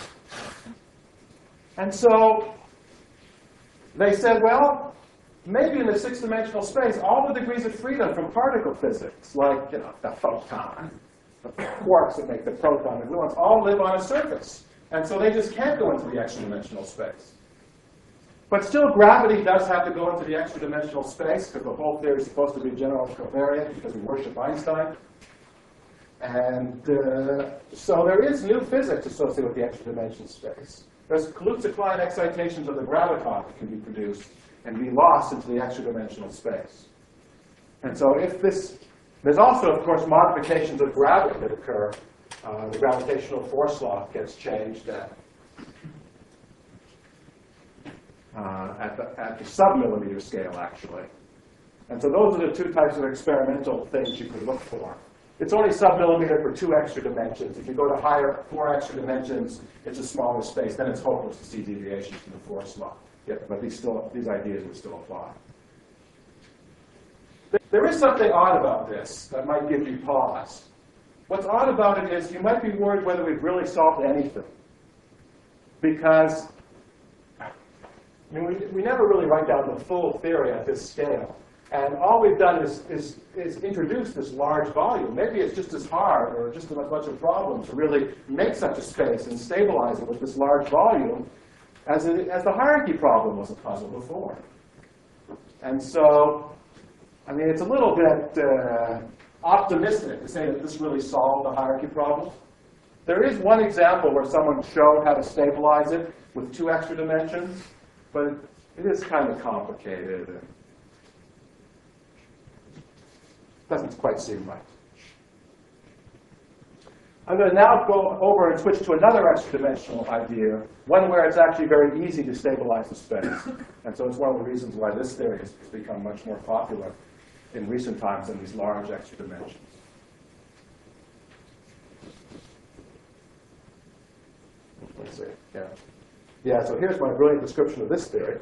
And so they said, well, maybe in the six-dimensional space, all the degrees of freedom from particle physics, like you know, the photon, the quarks that make the proton, the gluons, all live on a surface. And so they just can't go into the extra-dimensional space. But still, gravity does have to go into the extra-dimensional space, because the whole theory is supposed to be general covariant, because we worship Einstein. And uh, so there is new physics associated with the extra-dimensional space. There's Kaluza-Klein excitations of the graviton that can be produced and be lost into the extra-dimensional space. And so if this, there's also, of course, modifications of gravity that occur. Uh, the gravitational force law gets changed at, uh, at the, at the sub-millimeter scale, actually. And so those are the two types of experimental things you could look for It's only sub-millimeter for two extra dimensions. If you go to higher, four extra dimensions, it's a smaller space. Then it's hopeless to see deviations from the force law. Yeah, but these, still, these ideas would still apply. There is something odd about this that might give you pause. What's odd about it is you might be worried whether we've really solved anything. Because I mean, we, we never really write down the full theory at this scale. And all we've done is, is, is introduce this large volume. Maybe it's just as hard or just as much a problem to really make such a space and stabilize it with this large volume as, it, as the hierarchy problem was a puzzle before. And so, I mean, it's a little bit uh, optimistic to say that this really solved the hierarchy problem. There is one example where someone showed how to stabilize it with two extra dimensions, but it is kind of complicated. And doesn't quite seem right. I'm going to now go over and switch to another extra dimensional idea, one where it's actually very easy to stabilize the space. And so it's one of the reasons why this theory has become much more popular in recent times than these large extra dimensions. Let's see. Yeah. Yeah, so here's my brilliant description of this theory.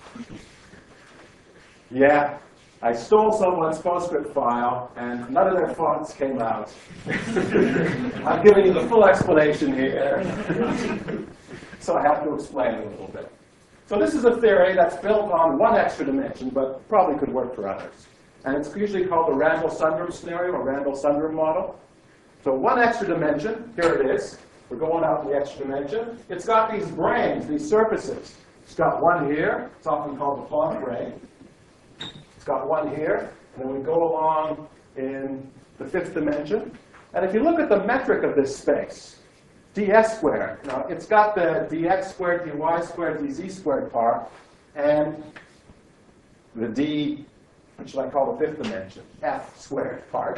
Yeah, I stole someone's PostScript file, and none of their fonts came out. I'm giving you the full explanation here. So I have to explain a little bit. So this is a theory that's built on one extra dimension, but probably could work for others. And it's usually called the Randall-Sundrum scenario, or Randall-Sundrum model. So one extra dimension, here it is. We're going out in the extra dimension. It's got these branes, these surfaces. It's got one here. It's often called the Planck brane. It's got one here. And then we go along in the fifth dimension. And if you look at the metric of this space, ds squared, now it's got the dx squared, dy squared, dz squared part, and the d, what should I call the fifth dimension, f squared part.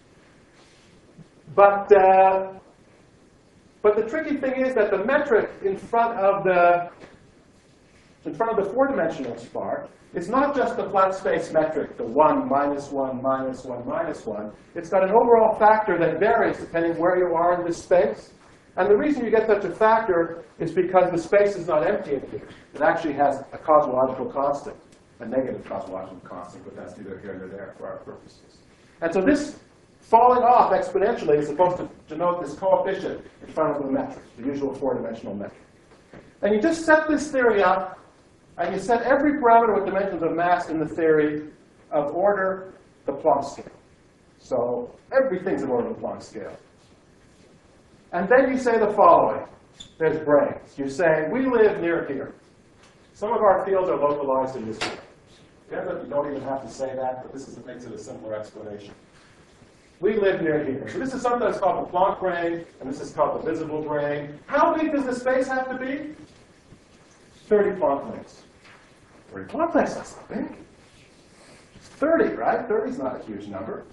But uh, But the tricky thing is that the metric in front of the in front of the four-dimensional part is not just the flat space metric, the one, minus one, minus one, minus one. It's got an overall factor that varies depending where you are in this space. And the reason you get such a factor is because the space is not empty in here. It actually has a cosmological constant, a negative cosmological constant, but that's neither here nor there for our purposes. And so this falling off exponentially is supposed to denote this coefficient in front of the metric, the usual four-dimensional metric. And you just set this theory up, and you set every parameter with dimensions of mass in the theory of order the Planck scale. So everything's in order the Planck scale. And then you say the following. There's branes. You say, we live near here. Some of our fields are localized in this way. You don't even have to say that, but this is what makes it a simpler explanation. We live near here. So this is something that's called the Planck brane, and this is called the visible brane. How big does the space have to be? thirty Planck lengths. thirty Planck lengths, that's not big. It's thirty, right? thirty is not a huge number.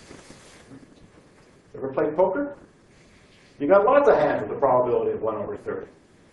Ever played poker? You got lots of hands with the probability of one over thirty.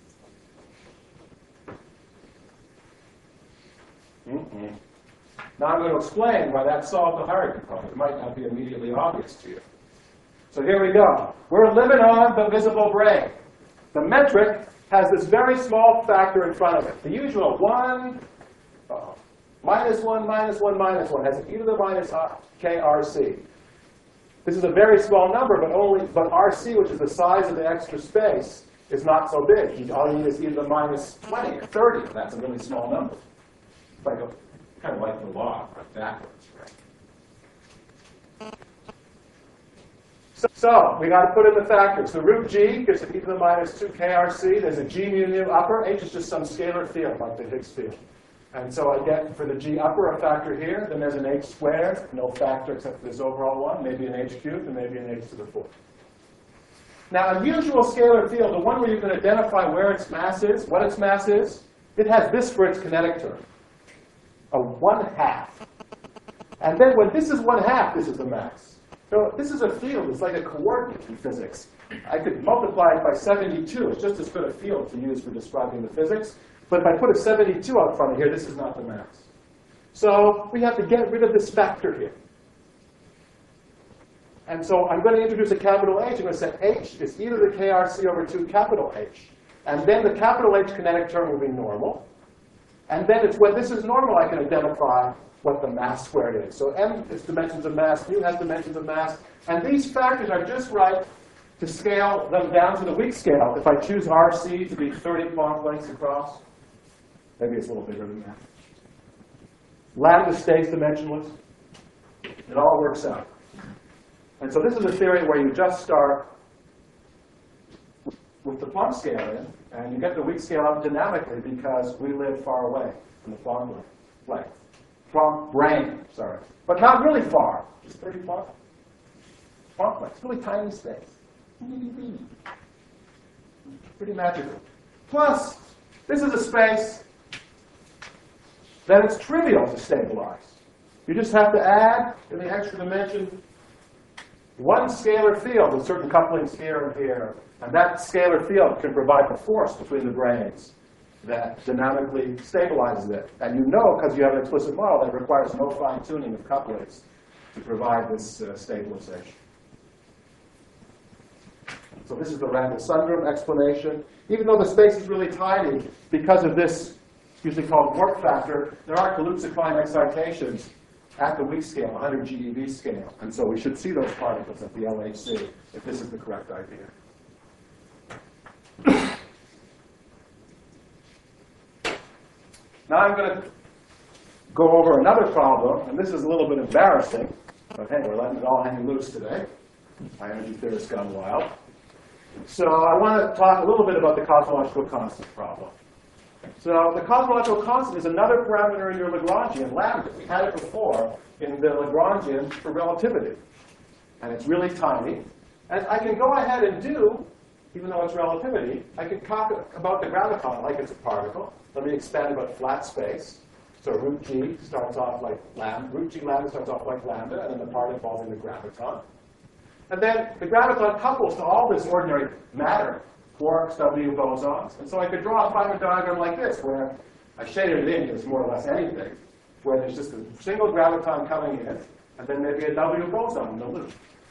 Mm-mm. Now I'm going to explain why that solved the hierarchy problem. It might not be immediately obvious to you. So here we go. We're living on the visible brane. The metric has this very small factor in front of it. The usual one, uh, minus one, minus one, minus one has e to the minus k R C. This is a very small number, but only but R C, which is the size of the extra space, is not so big. All you need is e to the minus twenty or thirty. That's a really small number. Like a, kind of like the law, right backwards, right? So, so we got to put in the factors. The root g gives it e to the minus two k R C. There's a g mu nu upper. H is just some scalar field, like the Higgs field. And so I get, for the g upper, a factor here. Then there's an h squared, no factor except for this overall one. Maybe an h cubed, and maybe an h to the fourth. Now, a usual scalar field, the one where you can identify where its mass is, what its mass is, it has this for its kinetic term, a one half. And then when this is one half, this is the mass. So this is a field. It's like a coordinate in physics. I could multiply it by seventy-two. It's just as good a field to use for describing the physics. But if I put a seventy-two out front of here, this is not the mass. So we have to get rid of this factor here. And so I'm going to introduce a capital H. I'm going to say H is e to the K R C over two capital H. And then the capital H kinetic term will be normal. And then it's when this is normal, I can identify what the mass squared is. So m is dimensions of mass, mu has dimensions of mass. And these factors are just right to scale them down to the weak scale. If I choose R C to be thirty Planck lengths across, maybe it's a little bigger than that. Lambda stays dimensionless. It all works out. And so this is a theory where you just start with the Planck scale in, and you get the weak scale up dynamically because we live far away from the Planck length. Planck brain, sorry. But not really far, just thirty Planck. Planck length, really tiny space. Pretty magical. Plus, this is a space that it's trivial to stabilize. You just have to add, in the extra dimension, one scalar field with certain couplings here and here. And that scalar field can provide the force between the branes that dynamically stabilizes it. And you know, because you have an explicit model, that it requires no fine-tuning of couplings to provide this uh, stabilization. So this is the Randall-Sundrum explanation. Even though the space is really tiny, because of this, usually called warp factor, there are Kaluza-Klein excitations at the weak scale, one hundred G eV scale. And so we should see those particles at the L H C if this is the correct idea. Now I'm going to go over another problem, and this is a little bit embarrassing, but hey, we're letting it all hang loose today. My energy theorist gone wild. So I want to talk a little bit about the cosmological constant problem. So the cosmological constant is another parameter in your Lagrangian, lambda. We had it before in the Lagrangian for relativity. And it's really tiny. And I can go ahead and do, even though it's relativity, I can talk about the graviton like it's a particle. Let me expand about flat space. So root g starts off like lambda. Root g lambda starts off like lambda, and then the particle falls into graviton. And then the graviton couples to all this ordinary matter, quarks, W bosons. And so I could draw a Feynman diagram like this, where I shaded it in as more or less anything, where there's just a single graviton coming in, and then maybe a W boson in the loop.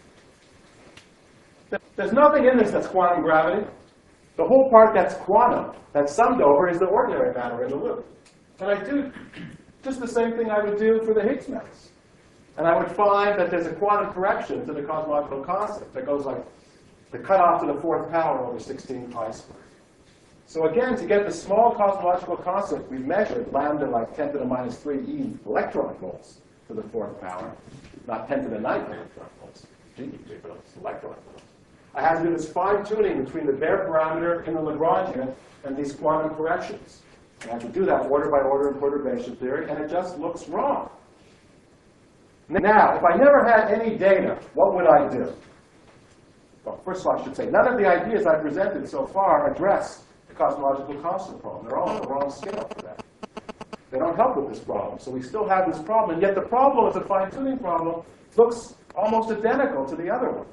There's nothing in this that's quantum gravity. The whole part that's quantum, that's summed over, is the ordinary matter in the loop. And I do just the same thing I would do for the Higgs mass. And I would find that there's a quantum correction to the cosmological constant that goes like the cutoff to the fourth power over sixteen pi squared. So again, to get the small cosmological constant, we measured lambda like ten to the minus three e electron volts to the fourth power, not ten to the ninth electron volts. G, but it's electron volts. I had to do this fine-tuning between the bare parameter in the Lagrangian and these quantum corrections. I had to do that order by order in perturbation theory, and it just looks wrong. Now, if I never had any data, what would I do? Well, first of all, I should say, none of the ideas I presented so far address the cosmological constant problem. They're all on the wrong scale for that. They don't help with this problem. So we still have this problem, and yet the problem as a fine-tuning problem looks almost identical to the other one.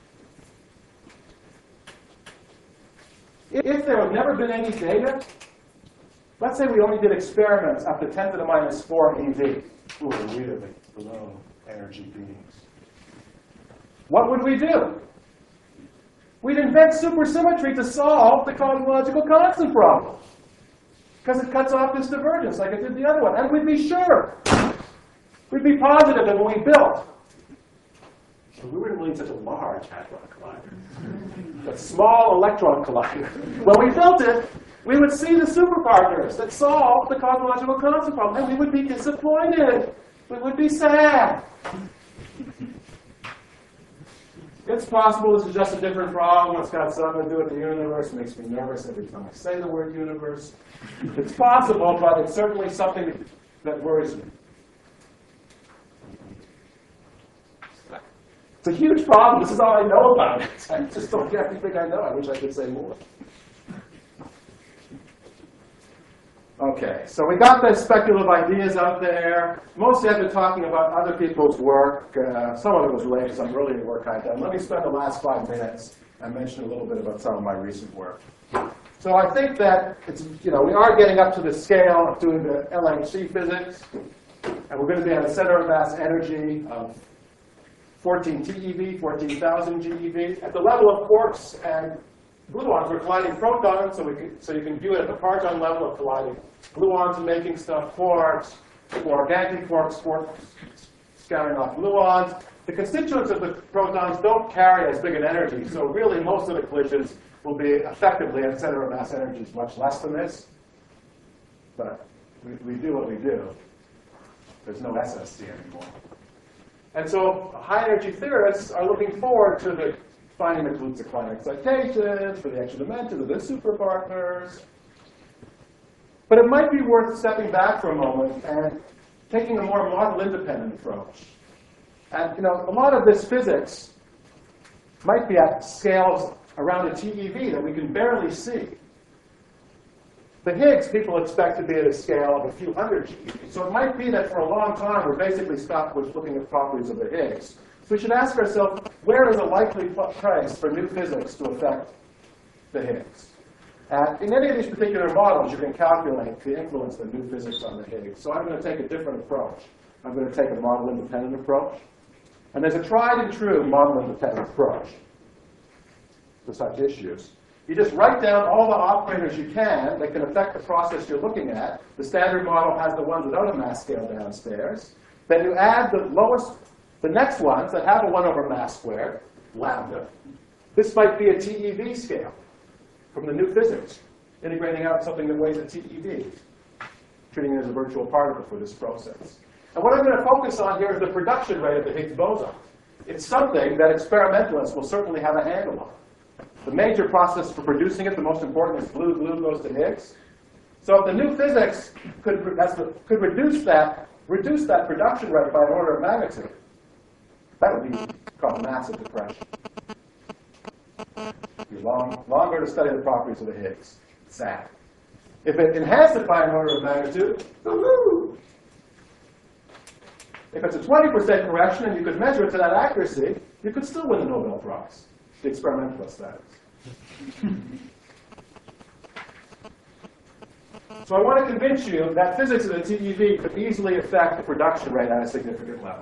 If there had never been any data, let's say we only did experiments up to ten to the minus four E V, who are really below energy beings. What would we do? We'd invent supersymmetry to solve the cosmological constant problem, because it cuts off this divergence like it did the other one. And we'd be sure. We'd be positive that when we built, we wouldn't really need such a large hadron collider, a small electron collider. When we built it, we would see the superpartners that solve the cosmological constant problem, and we would be disappointed. We would be sad. It's possible this is just a different problem. It's got something to do with the universe. It makes me nervous every time I say the word universe. It's possible, but it's certainly something that worries me. It's a huge problem. This is all I know about it. I just don't get everything I know. I wish I could say more. Okay, so we got the speculative ideas out there. Mostly I've been talking about other people's work. Uh, some of it was related to some earlier work I've done. Let me spend the last five minutes and mention a little bit about some of my recent work. So I think that it's, you know, we are getting up to the scale of doing the L H C physics. And we're going to be at a center of mass energy of fourteen TeV, fourteen thousand GeV. At the level of quarks and gluons, we're colliding protons, so, we can, so you can view it at the parton level of colliding gluons and making stuff, quarks, quark antiquarks, quarks scattering off gluons. The constituents of the protons don't carry as big an energy, so really most of the collisions will be effectively at center of mass energies much less than this. But we, we do what we do. There's no S S C anymore. And so high energy theorists are looking forward to the finding the Kaluza-Klein excitations for the extra dimensions of the superpartners. But it might be worth stepping back for a moment and taking a more model-independent approach. And you know, a lot of this physics might be at scales around a TeV that we can barely see. The Higgs people expect to be at a scale of a few hundred GeV. So it might be that for a long time we're basically stuck with looking at properties of the Higgs. So we should ask ourselves, where is a likely place for new physics to affect the Higgs? And in any of these particular models, you can calculate the influence of new physics on the Higgs. So I'm going to take a different approach. I'm going to take a model-independent approach. And there's a tried and true model-independent approach to such issues. You just write down all the operators you can that can affect the process you're looking at. The standard model has the ones without a mass scale downstairs. Then you add the lowest, the next ones that have a one over mass squared, lambda. This might be a TeV scale from the new physics, integrating out something that weighs a TeV, treating it as a virtual particle for this process. And what I'm going to focus on here is the production rate of the Higgs boson. It's something that experimentalists will certainly have a handle on. The major process for producing it, the most important, is glue. Glue goes to Higgs. So if the new physics could, could reduce that, reduce that production rate by an order of magnitude, that would be called massive depression. It'd be long, longer to study the properties of the Higgs. Sad. If it enhanced it by an order of magnitude, woo-hoo! If it's a twenty percent correction and you could measure it to that accuracy, you could still win the Nobel Prize. The experimentalist, that is. So I want to convince you that physics in a TeV could easily affect the production rate at a significant level.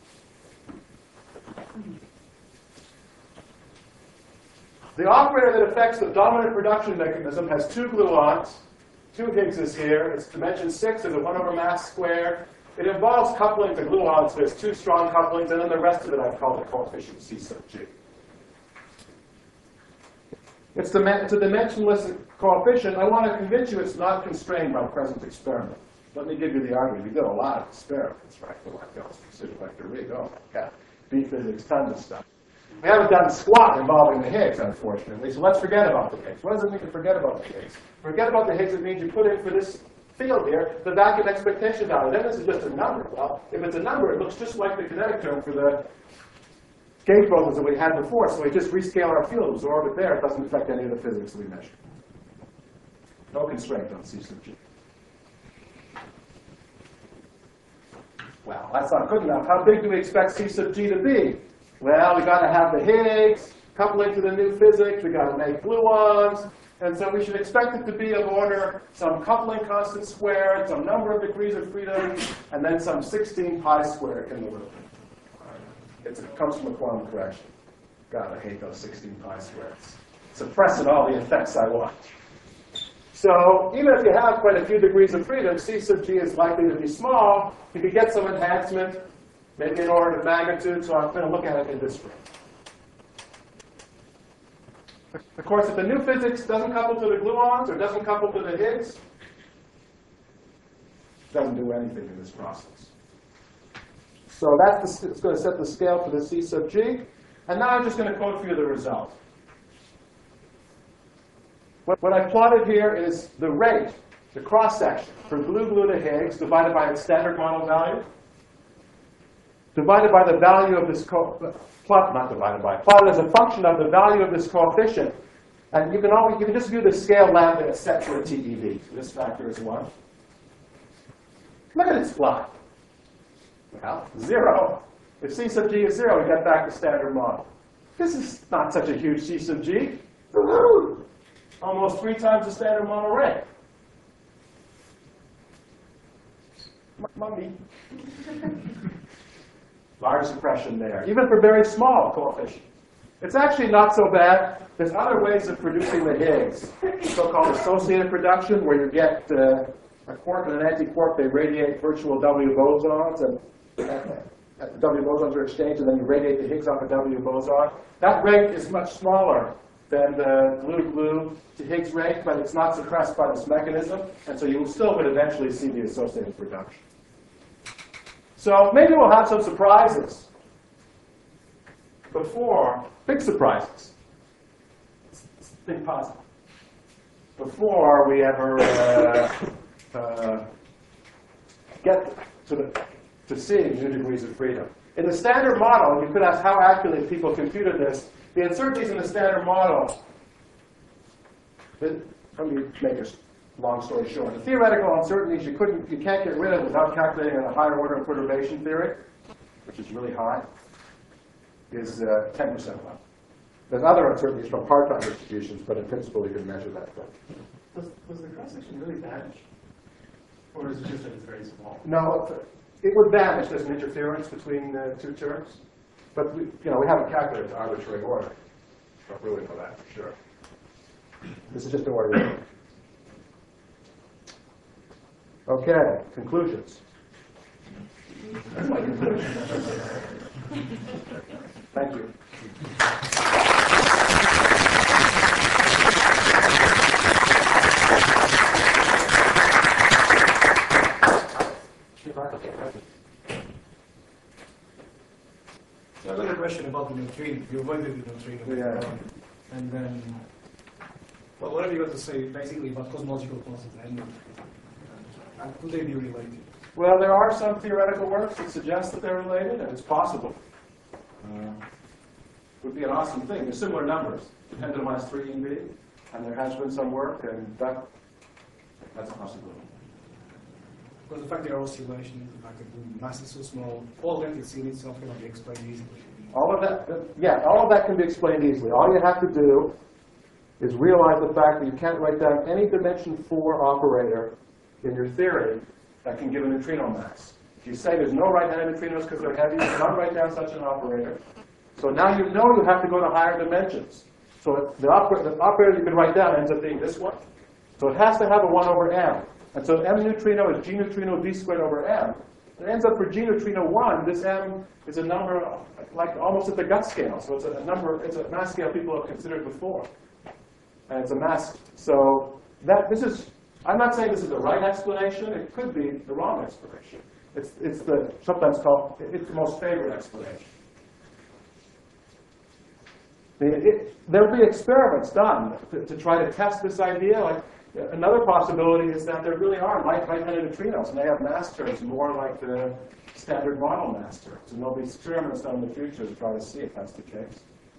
The operator that affects the dominant production mechanism has two gluons, two Higgses here. It's dimension six, there's a one over mass squared. It involves coupling the gluons. There's two strong couplings, and then the rest of it I've called the coefficient C sub G. It's, the, it's a dimensionless coefficient. I want to convince you it's not constrained by present experiment. Let me give you the argument. We did a lot of experiments, right? The like Gauss precision vector rig. Oh my God. B physics, tons of stuff. We haven't done squat involving the Higgs, unfortunately. So let's forget about the Higgs. What does it mean to forget about the Higgs? Forget about the Higgs, it means you put in for this field here the vacuum expectation value. Then this is just a number. Well, if it's a number, it looks just like the kinetic term for the gauge bosons that we had before. So we just rescale our field, absorb it there. It doesn't affect any of the physics that we measure. No constraint on C sub G. Well, that's not good enough. How big do we expect C sub G to be? Well, we got to have the Higgs, coupling to the new physics. We got to make gluons. And so we should expect it to be of order some coupling constant squared, some number of degrees of freedom, and then some sixteen pi squared in the loop. It's, it comes from a quantum correction. God, I hate those sixteen pi squareds. Suppressing all the effects I want. So even if you have quite a few degrees of freedom, C sub G is likely to be small. You could get some enhancement, maybe an order of magnitude, so I'm going to look at it in this way. Of course, if the new physics doesn't couple to the gluons or doesn't couple to the Higgs, it doesn't do anything in this process. So that's the, it's going to set the scale for the C sub G. And now I'm just going to quote for you the result. What, what I've plotted here is the rate, the cross-section, from glue-glue to Higgs divided by its standard model value, divided by the value of this co plot, not divided by, plotted as a function of the value of this coefficient. And you can always, you can just view the scale lambda as set for a TeV. So this factor is one. Look at its plot. Well, zero. If C sub G is zero, we get back to standard model. This is not such a huge C sub G. Almost three times the standard model rate. Mummy. large suppression there, even for very small coefficients. It's actually not so bad. There's other ways of producing the Higgs, so-called associated production, where you get uh, a quark and an antiquark. They radiate virtual W bosons, and uh, the W bosons are exchanged, and then you radiate the Higgs off a W boson. That rate is much smaller than the glue-glue to Higgs rate, but it's not suppressed by this mechanism, and so you still would eventually see the associated production. So maybe we'll have some surprises before, big surprises. Think positive. Before we ever uh, uh, get to, the, to seeing new degrees of freedom. In the standard model, you could ask how accurately people computed this. The uncertainties in the standard model, let me make a long story short. The theoretical uncertainties you couldn't, you can't get rid of without calculating a higher order of perturbation theory, which is really high, is uh, ten percent less. There's other uncertainties from part-time distributions, but in principle you can measure that. Does, does the cross-section really vanish? Or is it just that it's very small? No, it would vanish. There's an interference between the two terms. But we, you know, we haven't calculated the arbitrary order. Don't really know that for sure. This is just an order. Okay, conclusions. That's my conclusion. Thank you. So I got a question about the neutrino. You avoided the neutrino. Yeah. And then, well, what have you got to say basically about cosmological constants? And, and could they be related? Well, there are some theoretical works that suggest that they're related, and it's possible. Uh, it would be an awesome thing. There's similar numbers, ten to the minus three E V, and there has been some work, and that that's a possibility. Because the fact there are oscillations, the fact that the mass is so small, all that is in itself cannot be explained easily. All of that, yeah, all of that can be explained easily. All you have to do is realize the fact that you can't write down any dimension four operator in your theory that can give a neutrino mass. If you say there's no right-handed neutrinos because they're heavy, you cannot write down such an operator. So now you know you have to go to higher dimensions. So the, oper the operator you can write down ends up being this one. So it has to have a one over m. And so m neutrino is g neutrino d squared over m. It ends up for g neutrino one, this m is a number like almost at the gut scale. So it's a number, it's a mass scale people have considered before. And it's a mass. So that this is, I'm not saying this is the right explanation. It could be the wrong explanation. It's, it's the sometimes called, it's the most favored explanation. It, it, there'll be experiments done to, to try to test this idea. Like another possibility is that there really are light-handed neutrinos, and they have mass terms more like the standard model mass terms. And there'll be experiments done in the future to try to see if that's the case.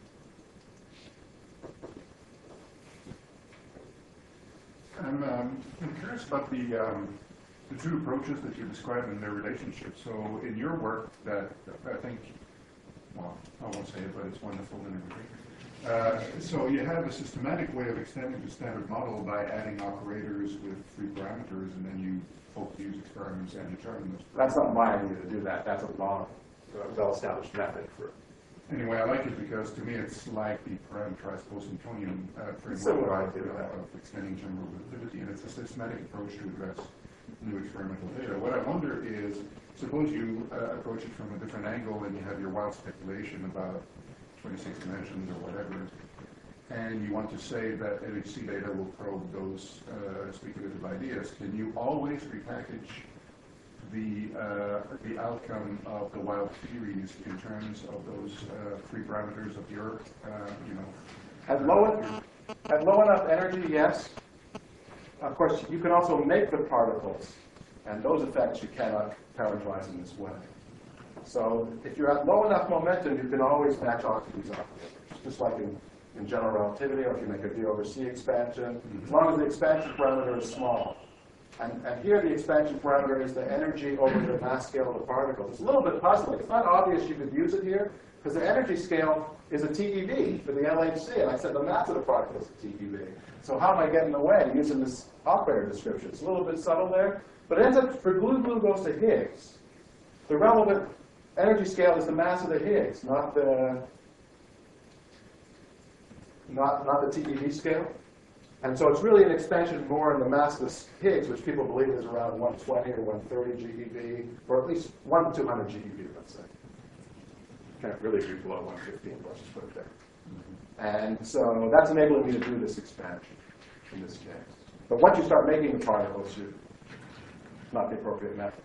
I'm, um, I'm curious about the, um, the two approaches that you described and their relationship. So in your work that I think, well, I won't say it, but it's wonderful and everything. Uh, so you have a systematic way of extending the standard model by adding operators with free parameters, and then you hope to use experiments and determine those parameters. That's not my idea to do that. That's a long, uh, well-established method for. Anyway, I like it because to me it's like the parameterized post-Newtonian uh, Similar framework idea, of, yeah. of extending general relativity, and it's a systematic approach to address new experimental data. What I wonder is, suppose you uh, approach it from a different angle and you have your wild speculation about twenty-six dimensions or whatever, and you want to say that N H C data will probe those uh, speculative ideas. Can you always repackage the uh, the outcome of the wild theories in terms of those uh, free parameters of your, uh, you know, At low, at low enough energy, yes. Of course, you can also make the particles, and those effects you cannot parameterize in this way. So if you're at low enough momentum, you can always match off to these operators, just like in, in general relativity, or if you make a V over C expansion, as long as the expansion parameter is small. And, and here the expansion parameter is the energy over the mass scale of the particles. It's a little bit puzzling. It's not obvious you could use it here, because the energy scale is a T E V for the L H C, and I said the mass of the particle is a T E V. So how am I getting away using this operator description? It's a little bit subtle there, but it ends up, for glue glue goes to Higgs. The relevant energy scale is the mass of the Higgs, not the not not the T eV scale. And so it's really an expansion more in the mass of the Higgs, which people believe is around one twenty or one thirty GeV, or at least one to two hundred GeV, let's say. Can't really be below one fifteen, let's just put it there. And so that's enabling me to do this expansion in this case. But once you start making the particles, you not the appropriate method.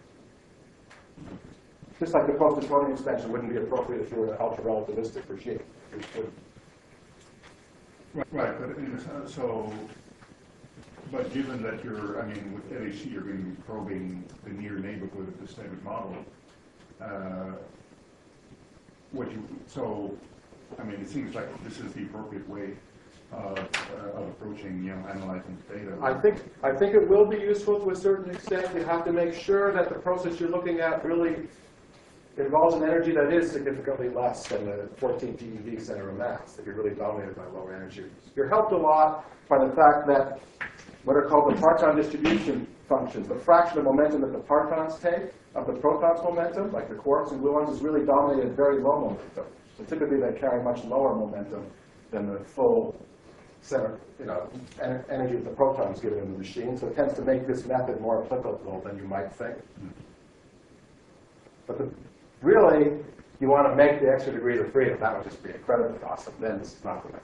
Just like the post-Newtonian expansion wouldn't be appropriate if you were an ultra-relativistic regime. It wouldn't. Right, right, but in a, so, but given that you're, I mean, with L H C, you're going to be probing the near neighborhood of the standard model. Uh, what you, so, I mean, it seems like this is the appropriate way of, uh, of approaching, you know, analyzing data. I think I think it will be useful to a certain extent. You have to make sure that the process you're looking at really involves an energy that is significantly less than the fourteen TeV center of mass, that you're really dominated by lower energy. You're helped a lot by the fact that what are called the parton distribution functions, the fraction of momentum that the partons take of the proton's momentum, like the quarks and gluons, is really dominated at very low momentum. So typically they carry much lower momentum than the full center, you know, en energy that the protons give in the machine. So it tends to make this method more applicable than you might think. But the, really, you want to make the extra degrees of freedom. That would just be incredibly awesome. Then it's not the method.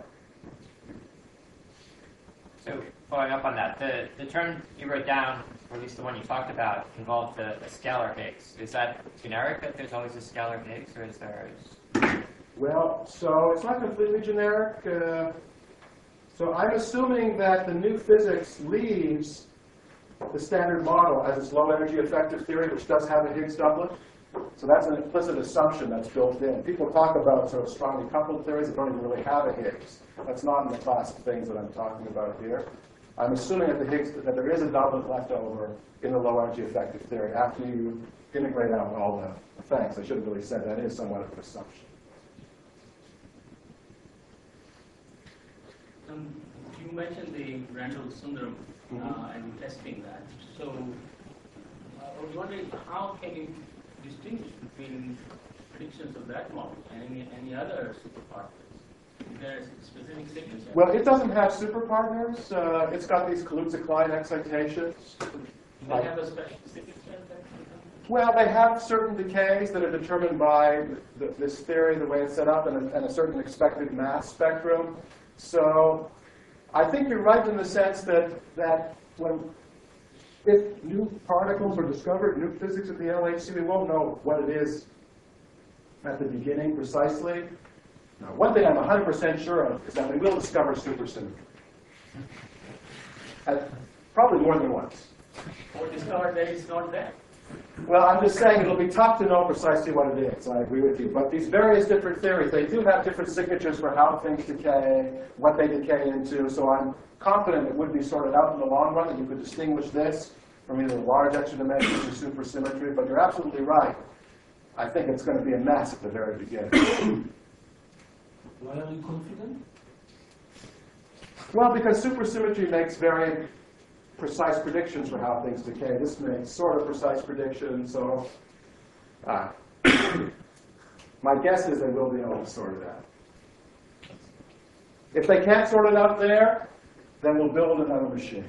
So following up on that, the, the term you wrote down, or at least the one you talked about, involved the, the scalar Higgs. Is that generic, that there's always a scalar Higgs, or is there... Well, so it's not completely generic. Uh, so I'm assuming that the new physics leaves the standard model as its low energy effective theory, which does have a Higgs doublet. So that's an implicit assumption that's built in. People talk about sort of strongly coupled theories that don't even really have a Higgs. That's not in the class of things that I'm talking about here. I'm assuming that the Higgs, that there is a doublet left over in the low energy effective theory after you integrate out all the things. I should have really said that is somewhat of an assumption. Um, you mentioned the Randall-Sundaram uh, mm-hmm. and testing that. So uh, I was wondering, how can you distinguish between predictions of that model and any, any other superparticles? Is there a specific signature? Well, it doesn't have superpartners. Uh, it's got these Kaluza-Klein excitations. Do they have a special signature? Well, they have certain decays that are determined by the, this theory, the way it's set up, and a, and a certain expected mass spectrum. So I think you're right in the sense that, that when, if new particles are discovered, new physics at the L H C, we won't know what it is at the beginning precisely. Now, one thing I'm one hundred percent sure of is that we will discover supersymmetry. At, probably more than once. Or discover that it's not there. Well, I'm just saying it'll be tough to know precisely what it is. I agree with you. But these various different theories, they do have different signatures for how things decay, what they decay into. So I'm confident it would be sorted out in the long run, that you could distinguish this from either large extra dimensions or supersymmetry. But you're absolutely right. I think it's going to be a mess at the very beginning. Why are you confident? Well, because supersymmetry makes very precise predictions for how things decay. This makes sort of precise predictions, so uh, my guess is they will be able to sort it out. If they can't sort it out there, then we'll build another machine.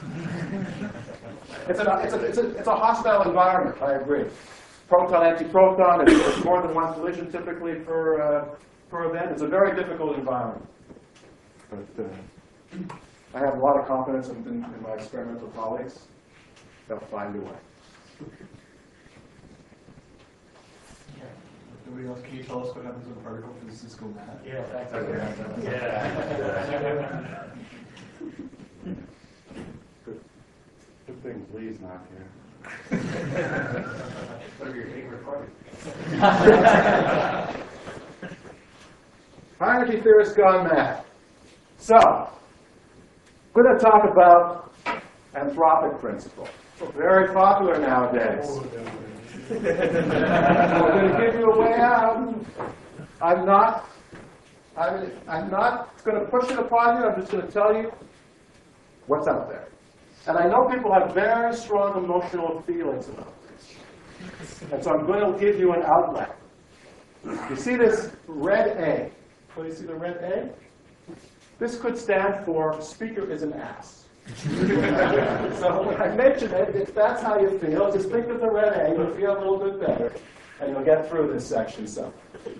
It's a, it's a, it's a, it's a hostile environment, I agree. Proton, antiproton, it's, it's more than one collision typically per, uh, per event. It's a very difficult environment. But, uh, I have a lot of confidence in, in, in my experimental colleagues. They'll find a way. Nobody else, can you tell us what happens when particle physicists go mad? Yeah, thanks. Okay. Yeah. Good, good thing Lee's not here. What are your favorite parties? High energy theorists gone mad. So, I'm going to talk about anthropic principle. Very popular nowadays. I'm going to give you a way out. I'm not. I'm, I'm not going to push it upon you. I'm just going to tell you what's out there. And I know people have very strong emotional feelings about this. And so I'm going to give you an outlet. You see this red A? What do you see the red A? This could stand for speaker is an ass. So when I mention it, if that's how you feel, just think of the red A, you'll feel a little bit better, and you'll get through this section. So,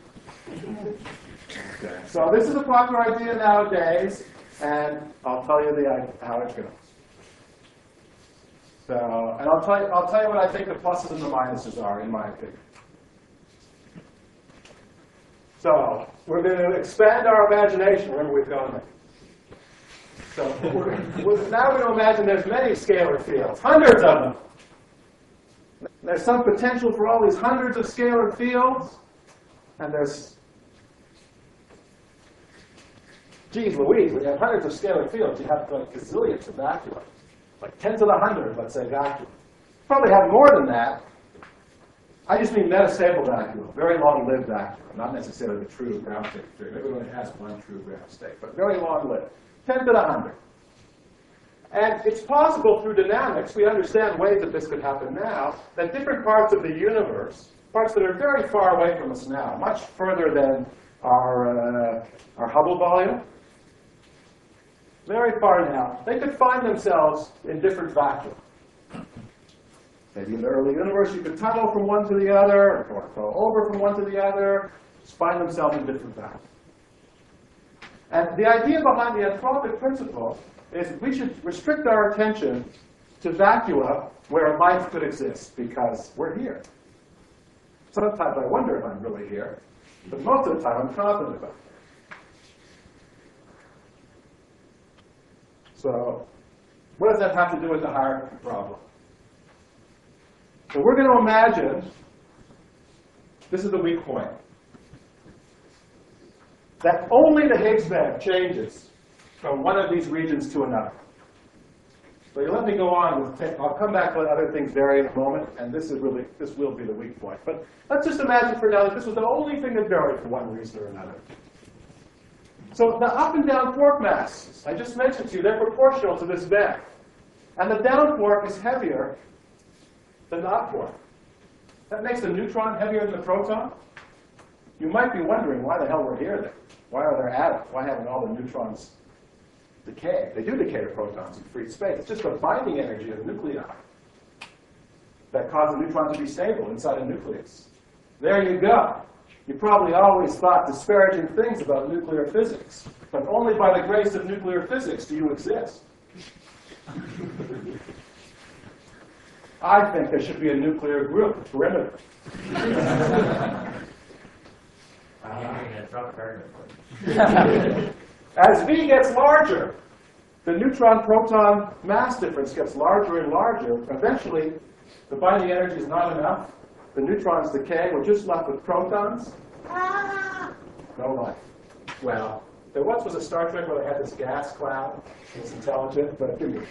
okay. So this is a popular idea nowadays, and I'll tell you the, how it goes. So, and I'll tell you, I'll tell you what I think the pluses and the minuses are, in my opinion. So we're going to expand our imagination. Remember, we've gone there. So we're, we're now going to imagine there's many scalar fields, hundreds of them. There's some potential for all these hundreds of scalar fields, and there's, geez Louise, when you have hundreds of scalar fields, you have like gazillions of vacua, like ten to the hundred, let's say, vacua. Probably have more than that. I just mean metastable vacuum, very long-lived vacuum, not necessarily the true ground state theory. Everyone has one true ground state, but very long-lived, ten to the hundred. And it's possible through dynamics, we understand ways that this could happen now, that different parts of the universe, parts that are very far away from us now, much further than our, uh, our Hubble volume, very far now, they could find themselves in different vacuum. Maybe in the early universe, you could tunnel from one to the other, or go over from one to the other, just find themselves in different vacuum. And the idea behind the anthropic principle is we should restrict our attention to vacua where life could exist, because we're here. Sometimes I wonder if I'm really here, but most of the time I'm confident about it. So what does that have to do with the hierarchy problem? So we're going to imagine, this is the weak point, that only the Higgs band changes from one of these regions to another. So you let me go on with, I'll come back to let other things vary in a moment, and this is really, this will be the weak point. But let's just imagine for now that this was the only thing that varied for one reason or another. So the up and down quark masses, I just mentioned to you, they're proportional to this band. And the down quark is heavier than the up quark. That makes the neutron heavier than the proton. You might be wondering why the hell we're here then. Why are there atoms? Why haven't all the neutrons decay? They do decay to protons in free space. It's just the binding energy of nuclei that cause the neutron to be stable inside a nucleus. There you go. You probably always thought disparaging things about nuclear physics, but only by the grace of nuclear physics do you exist. I think there should be a nuclear group, a perimeter. As V gets larger, the neutron-proton mass difference gets larger and larger. Eventually, the binding energy is not enough. The neutrons decay. We're just left with protons. Ah! No life. Well, there once was a Star Trek where they had this gas cloud. It's intelligent, but it didn't.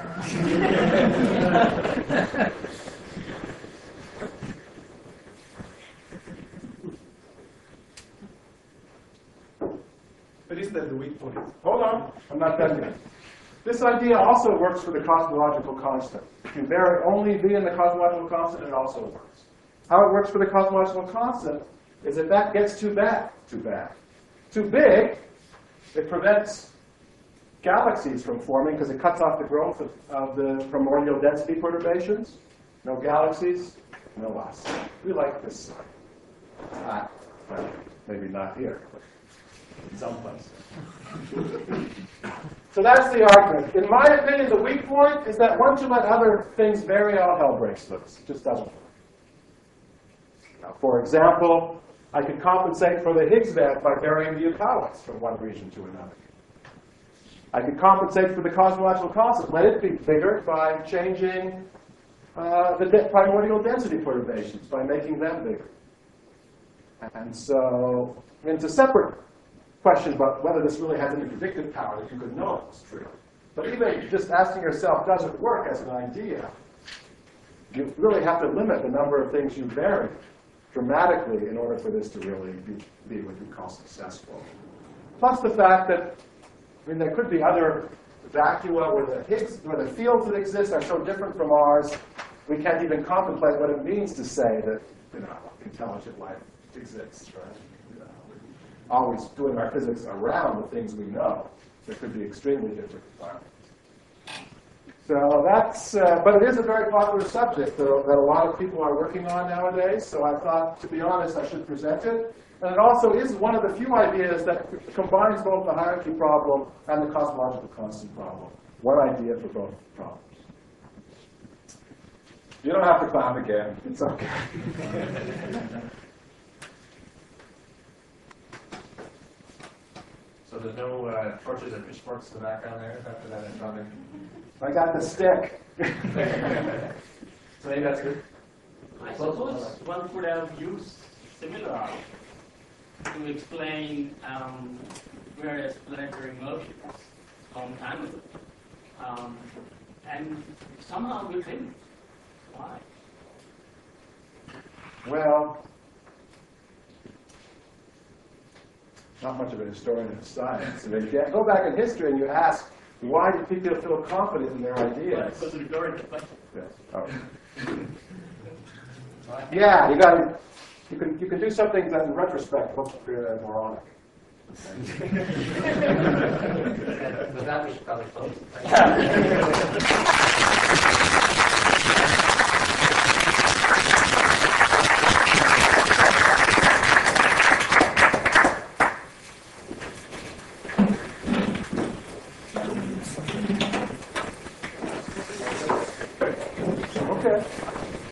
But isn't that the weak point? Hold on, I'm not done yet. This idea also works for the cosmological constant. If you vary only V in the cosmological constant, it also works. How it works for the cosmological constant is if that gets too bad, too bad, too big, it prevents galaxies from forming because it cuts off the growth of, of the primordial density perturbations. No galaxies, no us. We like this. Ah, well, maybe not here, but someplace. So that's the argument. In my opinion, the weak point is that once you let other things vary, all hell breaks loose. It just doesn't work. Now, for example, I could compensate for the Higgs band by varying the Eupowitz from one region to another. I could compensate for the cosmological constant, let it be bigger by changing uh, the de primordial density perturbations, by making them bigger. And so, I mean, it's a separate question about whether this really has any predictive power that you could know it's true. But even just asking yourself, does it work as an idea? You really have to limit the number of things you vary dramatically in order for this to really be, be what you call successful. Plus the fact that, I mean, there could be other vacua where the Higgs, where the fields that exist are so different from ours we can't even contemplate what it means to say that, you know, intelligent life exists, right? You know, we're always doing our physics around the things we know. There could be extremely different environments. So that's, uh, but it is a very popular subject that, that a lot of people are working on nowadays, so I thought, to be honest, I should present it. And it also is one of the few ideas that combines both the hierarchy problem and the cosmological constant problem. One idea for both problems. You don't have to clap again. It's okay. So there's no uh, torches or pitchforks in the background there after that introduction? I got the stick. So maybe that's good. I suppose one could have used similar to explain um, various planetary motions a long time ago. Um, and somehow we didn't. Why? Well, not much of a historian of science. I mean, if you go back in history and you ask, why do people feel confident in their ideas? Because of the question. Yes. Oh. Yeah, you got to. You can you can do something that in retrospect looks uh, moronic. With that, we should probably close. Okay.